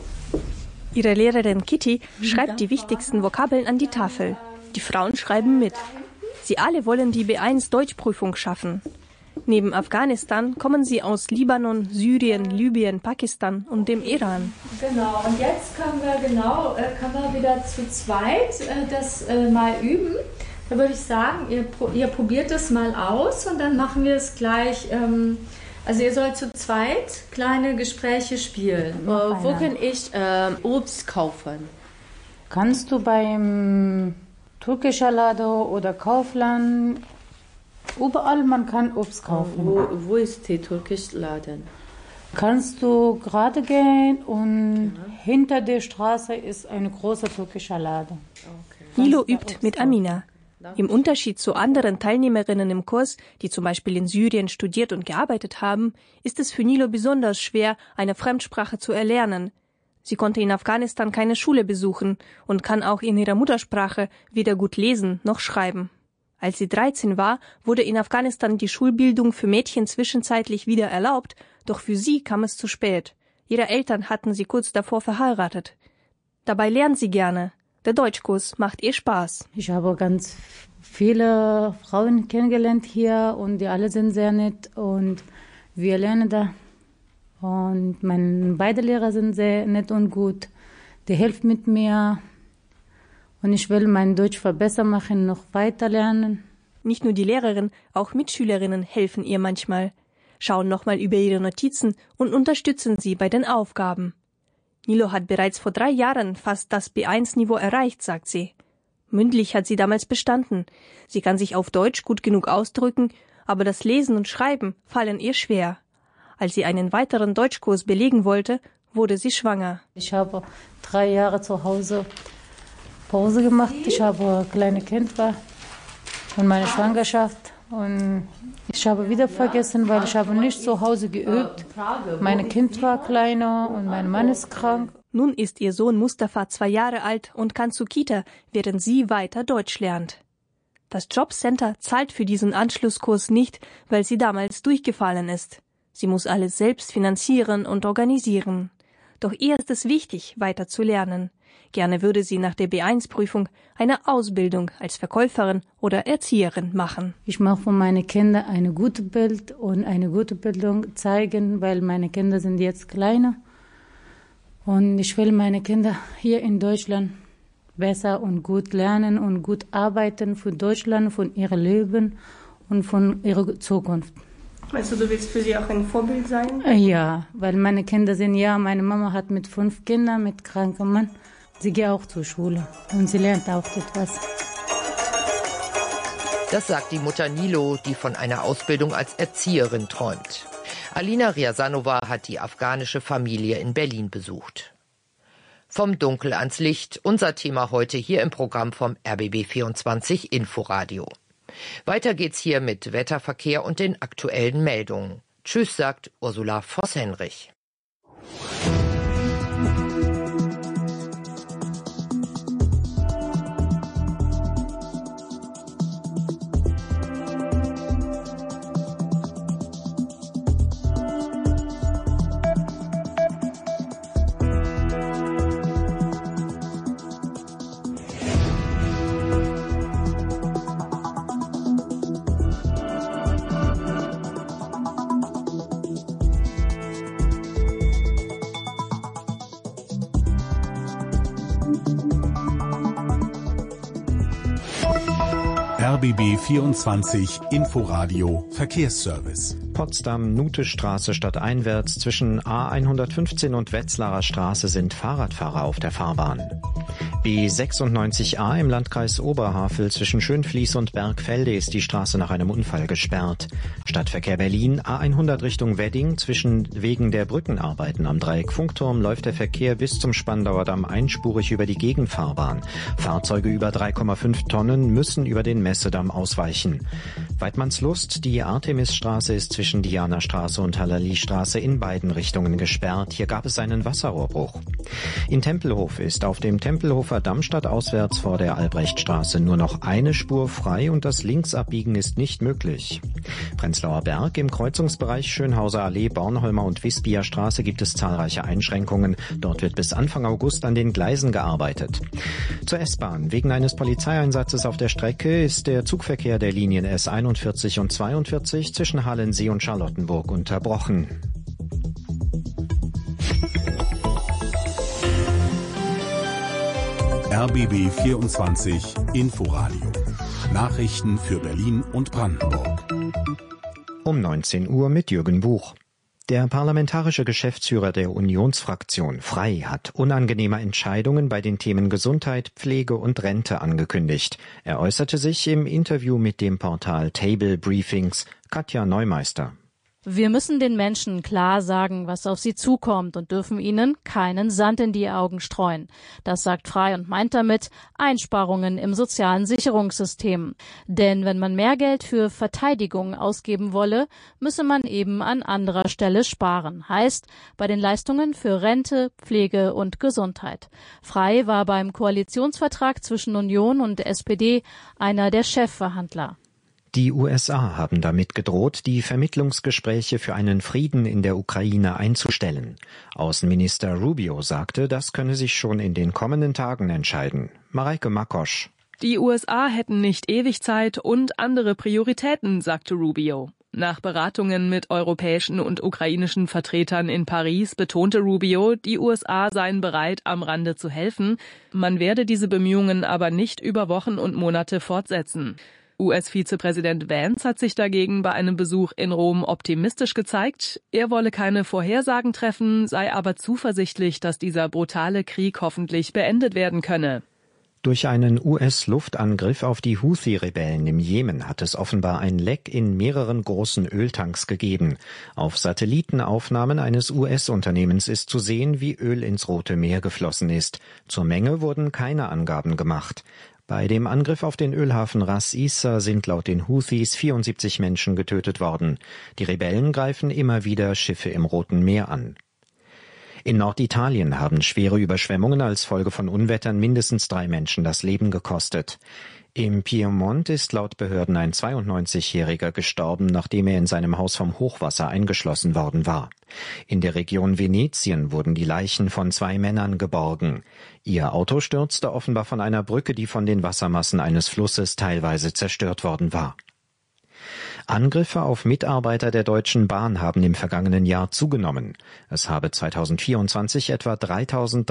Ihre Lehrerin Kitty schreibt die wichtigsten Vokabeln an die Tafel. Die Frauen schreiben mit. Sie alle wollen die B eins Deutschprüfung schaffen. Neben Afghanistan kommen sie aus Libanon, Syrien, Libyen, Pakistan und dem Iran. Genau, und jetzt können wir genau, äh, können wir wieder zu zweit äh, das äh, mal üben. Da würde ich sagen, ihr, ihr probiert es mal aus und dann machen wir es gleich. Ähm, also ihr sollt zu zweit kleine Gespräche spielen. Äh, wo kann ich äh, Obst kaufen? Kannst du beim türkischen Laden oder Kaufland, überall man kann Obst kaufen. Wo, wo ist der türkische Laden? Kannst du gerade gehen und ja. hinter der Straße ist ein großer türkischer Laden. Okay. Nilo übt mit Amina. Im Unterschied zu anderen Teilnehmerinnen im Kurs, die zum Beispiel in Syrien studiert und gearbeitet haben, ist es für Nilo besonders schwer, eine Fremdsprache zu erlernen. Sie konnte in Afghanistan keine Schule besuchen und kann auch in ihrer Muttersprache weder gut lesen noch schreiben. Als sie dreizehn war, wurde in Afghanistan die Schulbildung für Mädchen zwischenzeitlich wieder erlaubt, doch für sie kam es zu spät. Ihre Eltern hatten sie kurz davor verheiratet. Dabei lernt sie gerne. Der Deutschkurs macht ihr Spaß. Ich habe ganz viele Frauen kennengelernt hier und die alle sind sehr nett und wir lernen da. Und meine beide Lehrer sind sehr nett und gut. Die helfen mit mir. Und ich will mein Deutsch verbessern machen, noch weiter lernen. Nicht nur die Lehrerin, auch Mitschülerinnen helfen ihr manchmal. Schauen nochmal über ihre Notizen und unterstützen sie bei den Aufgaben. Nilo hat bereits vor drei Jahren fast das B eins Niveau erreicht, sagt sie. Mündlich hat sie damals bestanden. Sie kann sich auf Deutsch gut genug ausdrücken, aber das Lesen und Schreiben fallen ihr schwer. Als sie einen weiteren Deutschkurs belegen wollte, wurde sie schwanger. Ich habe drei Jahre zu Hause Pause gemacht. Ich habe kleine Kind war und meine Schwangerschaft und ich habe wieder vergessen, weil ich habe nicht zu Hause geübt. Mein Kind war kleiner und mein Mann ist krank. Nun ist ihr Sohn Mustafa zwei Jahre alt und kann zur Kita, während sie weiter Deutsch lernt. Das Jobcenter zahlt für diesen Anschlusskurs nicht, weil sie damals durchgefallen ist. Sie muss alles selbst finanzieren und organisieren. Doch ihr ist es wichtig, weiter zu lernen. Gerne würde sie nach der B eins Prüfung eine Ausbildung als Verkäuferin oder Erzieherin machen. Ich mache für meine Kinder eine gute Bild und eine gute Bildung zeigen, weil meine Kinder sind jetzt kleiner. Und ich will meine Kinder hier in Deutschland besser und gut lernen und gut arbeiten für Deutschland, von ihrem Leben und von ihrer Zukunft. Also du willst für sie auch ein Vorbild sein? Ja, weil meine Kinder sind, ja, meine Mama hat mit fünf Kindern, mit krankem Mann. Sie geht auch zur Schule und sie lernt auch etwas. Das sagt die Mutter Nilo, die von einer Ausbildung als Erzieherin träumt. Alina Riasanova hat die afghanische Familie in Berlin besucht. Vom Dunkel ans Licht, unser Thema heute hier im Programm vom R B B vierundzwanzig Inforadio. Weiter geht's hier mit Wetterverkehr und den aktuellen Meldungen. Tschüss, sagt Ursula Voss-Henrich. R B B vierundzwanzig Inforadio Verkehrsservice. Potsdam-Nute-Straße stadteinwärts zwischen A hundertfünfzehn und Wetzlarer Straße sind Fahrradfahrer auf der Fahrbahn. B sechsundneunzig a im Landkreis Oberhavel zwischen Schönfließ und Bergfelde ist die Straße nach einem Unfall gesperrt. Stadtverkehr Berlin A hundert Richtung Wedding zwischen wegen der Brückenarbeiten am Dreieck Funkturm läuft der Verkehr bis zum Spandauer Damm einspurig über die Gegenfahrbahn. Fahrzeuge über drei Komma fünf Tonnen müssen über den Messedamm ausweichen. Weidmannslust, die Artemisstraße ist zwischen Dianastraße und Halali-Straße in beiden Richtungen gesperrt. Hier gab es einen Wasserrohrbruch. In Tempelhof ist auf dem Tempelhofer Damm stadtauswärts vor der Albrechtstraße nur noch eine Spur frei und das Linksabbiegen ist nicht möglich. Prenzlauer Berg im Kreuzungsbereich Schönhauser Allee, Bornholmer und Wispia Straße gibt es zahlreiche Einschränkungen. Dort wird bis Anfang August an den Gleisen gearbeitet. Zur S-Bahn. Wegen eines Polizeieinsatzes auf der Strecke ist der Zugverkehr der Linien S einundvierzig und zweiundvierzig zwischen Halensee und Charlottenburg unterbrochen. R B B vierundzwanzig Inforadio. Nachrichten für Berlin und Brandenburg. Um neunzehn Uhr mit Jürgen Buch. Der parlamentarische Geschäftsführer der Unionsfraktion Frei hat unangenehme Entscheidungen bei den Themen Gesundheit, Pflege und Rente angekündigt. Er äußerte sich im Interview mit dem Portal Table Briefings. Katja Neumeister. Wir müssen den Menschen klar sagen, was auf sie zukommt und dürfen ihnen keinen Sand in die Augen streuen. Das sagt Frei und meint damit Einsparungen im sozialen Sicherungssystem. Denn wenn man mehr Geld für Verteidigung ausgeben wolle, müsse man eben an anderer Stelle sparen. Heißt, bei den Leistungen für Rente, Pflege und Gesundheit. Frei war beim Koalitionsvertrag zwischen Union und S P D einer der Chefverhandler. Die U S A haben damit gedroht, die Vermittlungsgespräche für einen Frieden in der Ukraine einzustellen. Außenminister Rubio sagte, das könne sich schon in den kommenden Tagen entscheiden. Mareike Makosch. Die U S A hätten nicht ewig Zeit und andere Prioritäten, sagte Rubio. Nach Beratungen mit europäischen und ukrainischen Vertretern in Paris betonte Rubio, die U S A seien bereit, am Rande zu helfen. Man werde diese Bemühungen aber nicht über Wochen und Monate fortsetzen. U S-Vizepräsident Vance hat sich dagegen bei einem Besuch in Rom optimistisch gezeigt. Er wolle keine Vorhersagen treffen, sei aber zuversichtlich, dass dieser brutale Krieg hoffentlich beendet werden könne. Durch einen U S-Luftangriff auf die Houthi-Rebellen im Jemen hat es offenbar ein Leck in mehreren großen Öltanks gegeben. Auf Satellitenaufnahmen eines U S-Unternehmens ist zu sehen, wie Öl ins Rote Meer geflossen ist. Zur Menge wurden keine Angaben gemacht. Bei dem Angriff auf den Ölhafen Ras Issa sind laut den Houthis vierundsiebzig Menschen getötet worden. Die Rebellen greifen immer wieder Schiffe im Roten Meer an. In Norditalien haben schwere Überschwemmungen als Folge von Unwettern mindestens drei Menschen das Leben gekostet. Im Piemont ist laut Behörden ein zweiundneunzigjähriger gestorben, nachdem er in seinem Haus vom Hochwasser eingeschlossen worden war. In der Region Venetien wurden die Leichen von zwei Männern geborgen. Ihr Auto stürzte offenbar von einer Brücke, die von den Wassermassen eines Flusses teilweise zerstört worden war. Angriffe auf Mitarbeiter der Deutschen Bahn haben im vergangenen Jahr zugenommen. Es habe zweitausendvierundzwanzig etwa dreitausend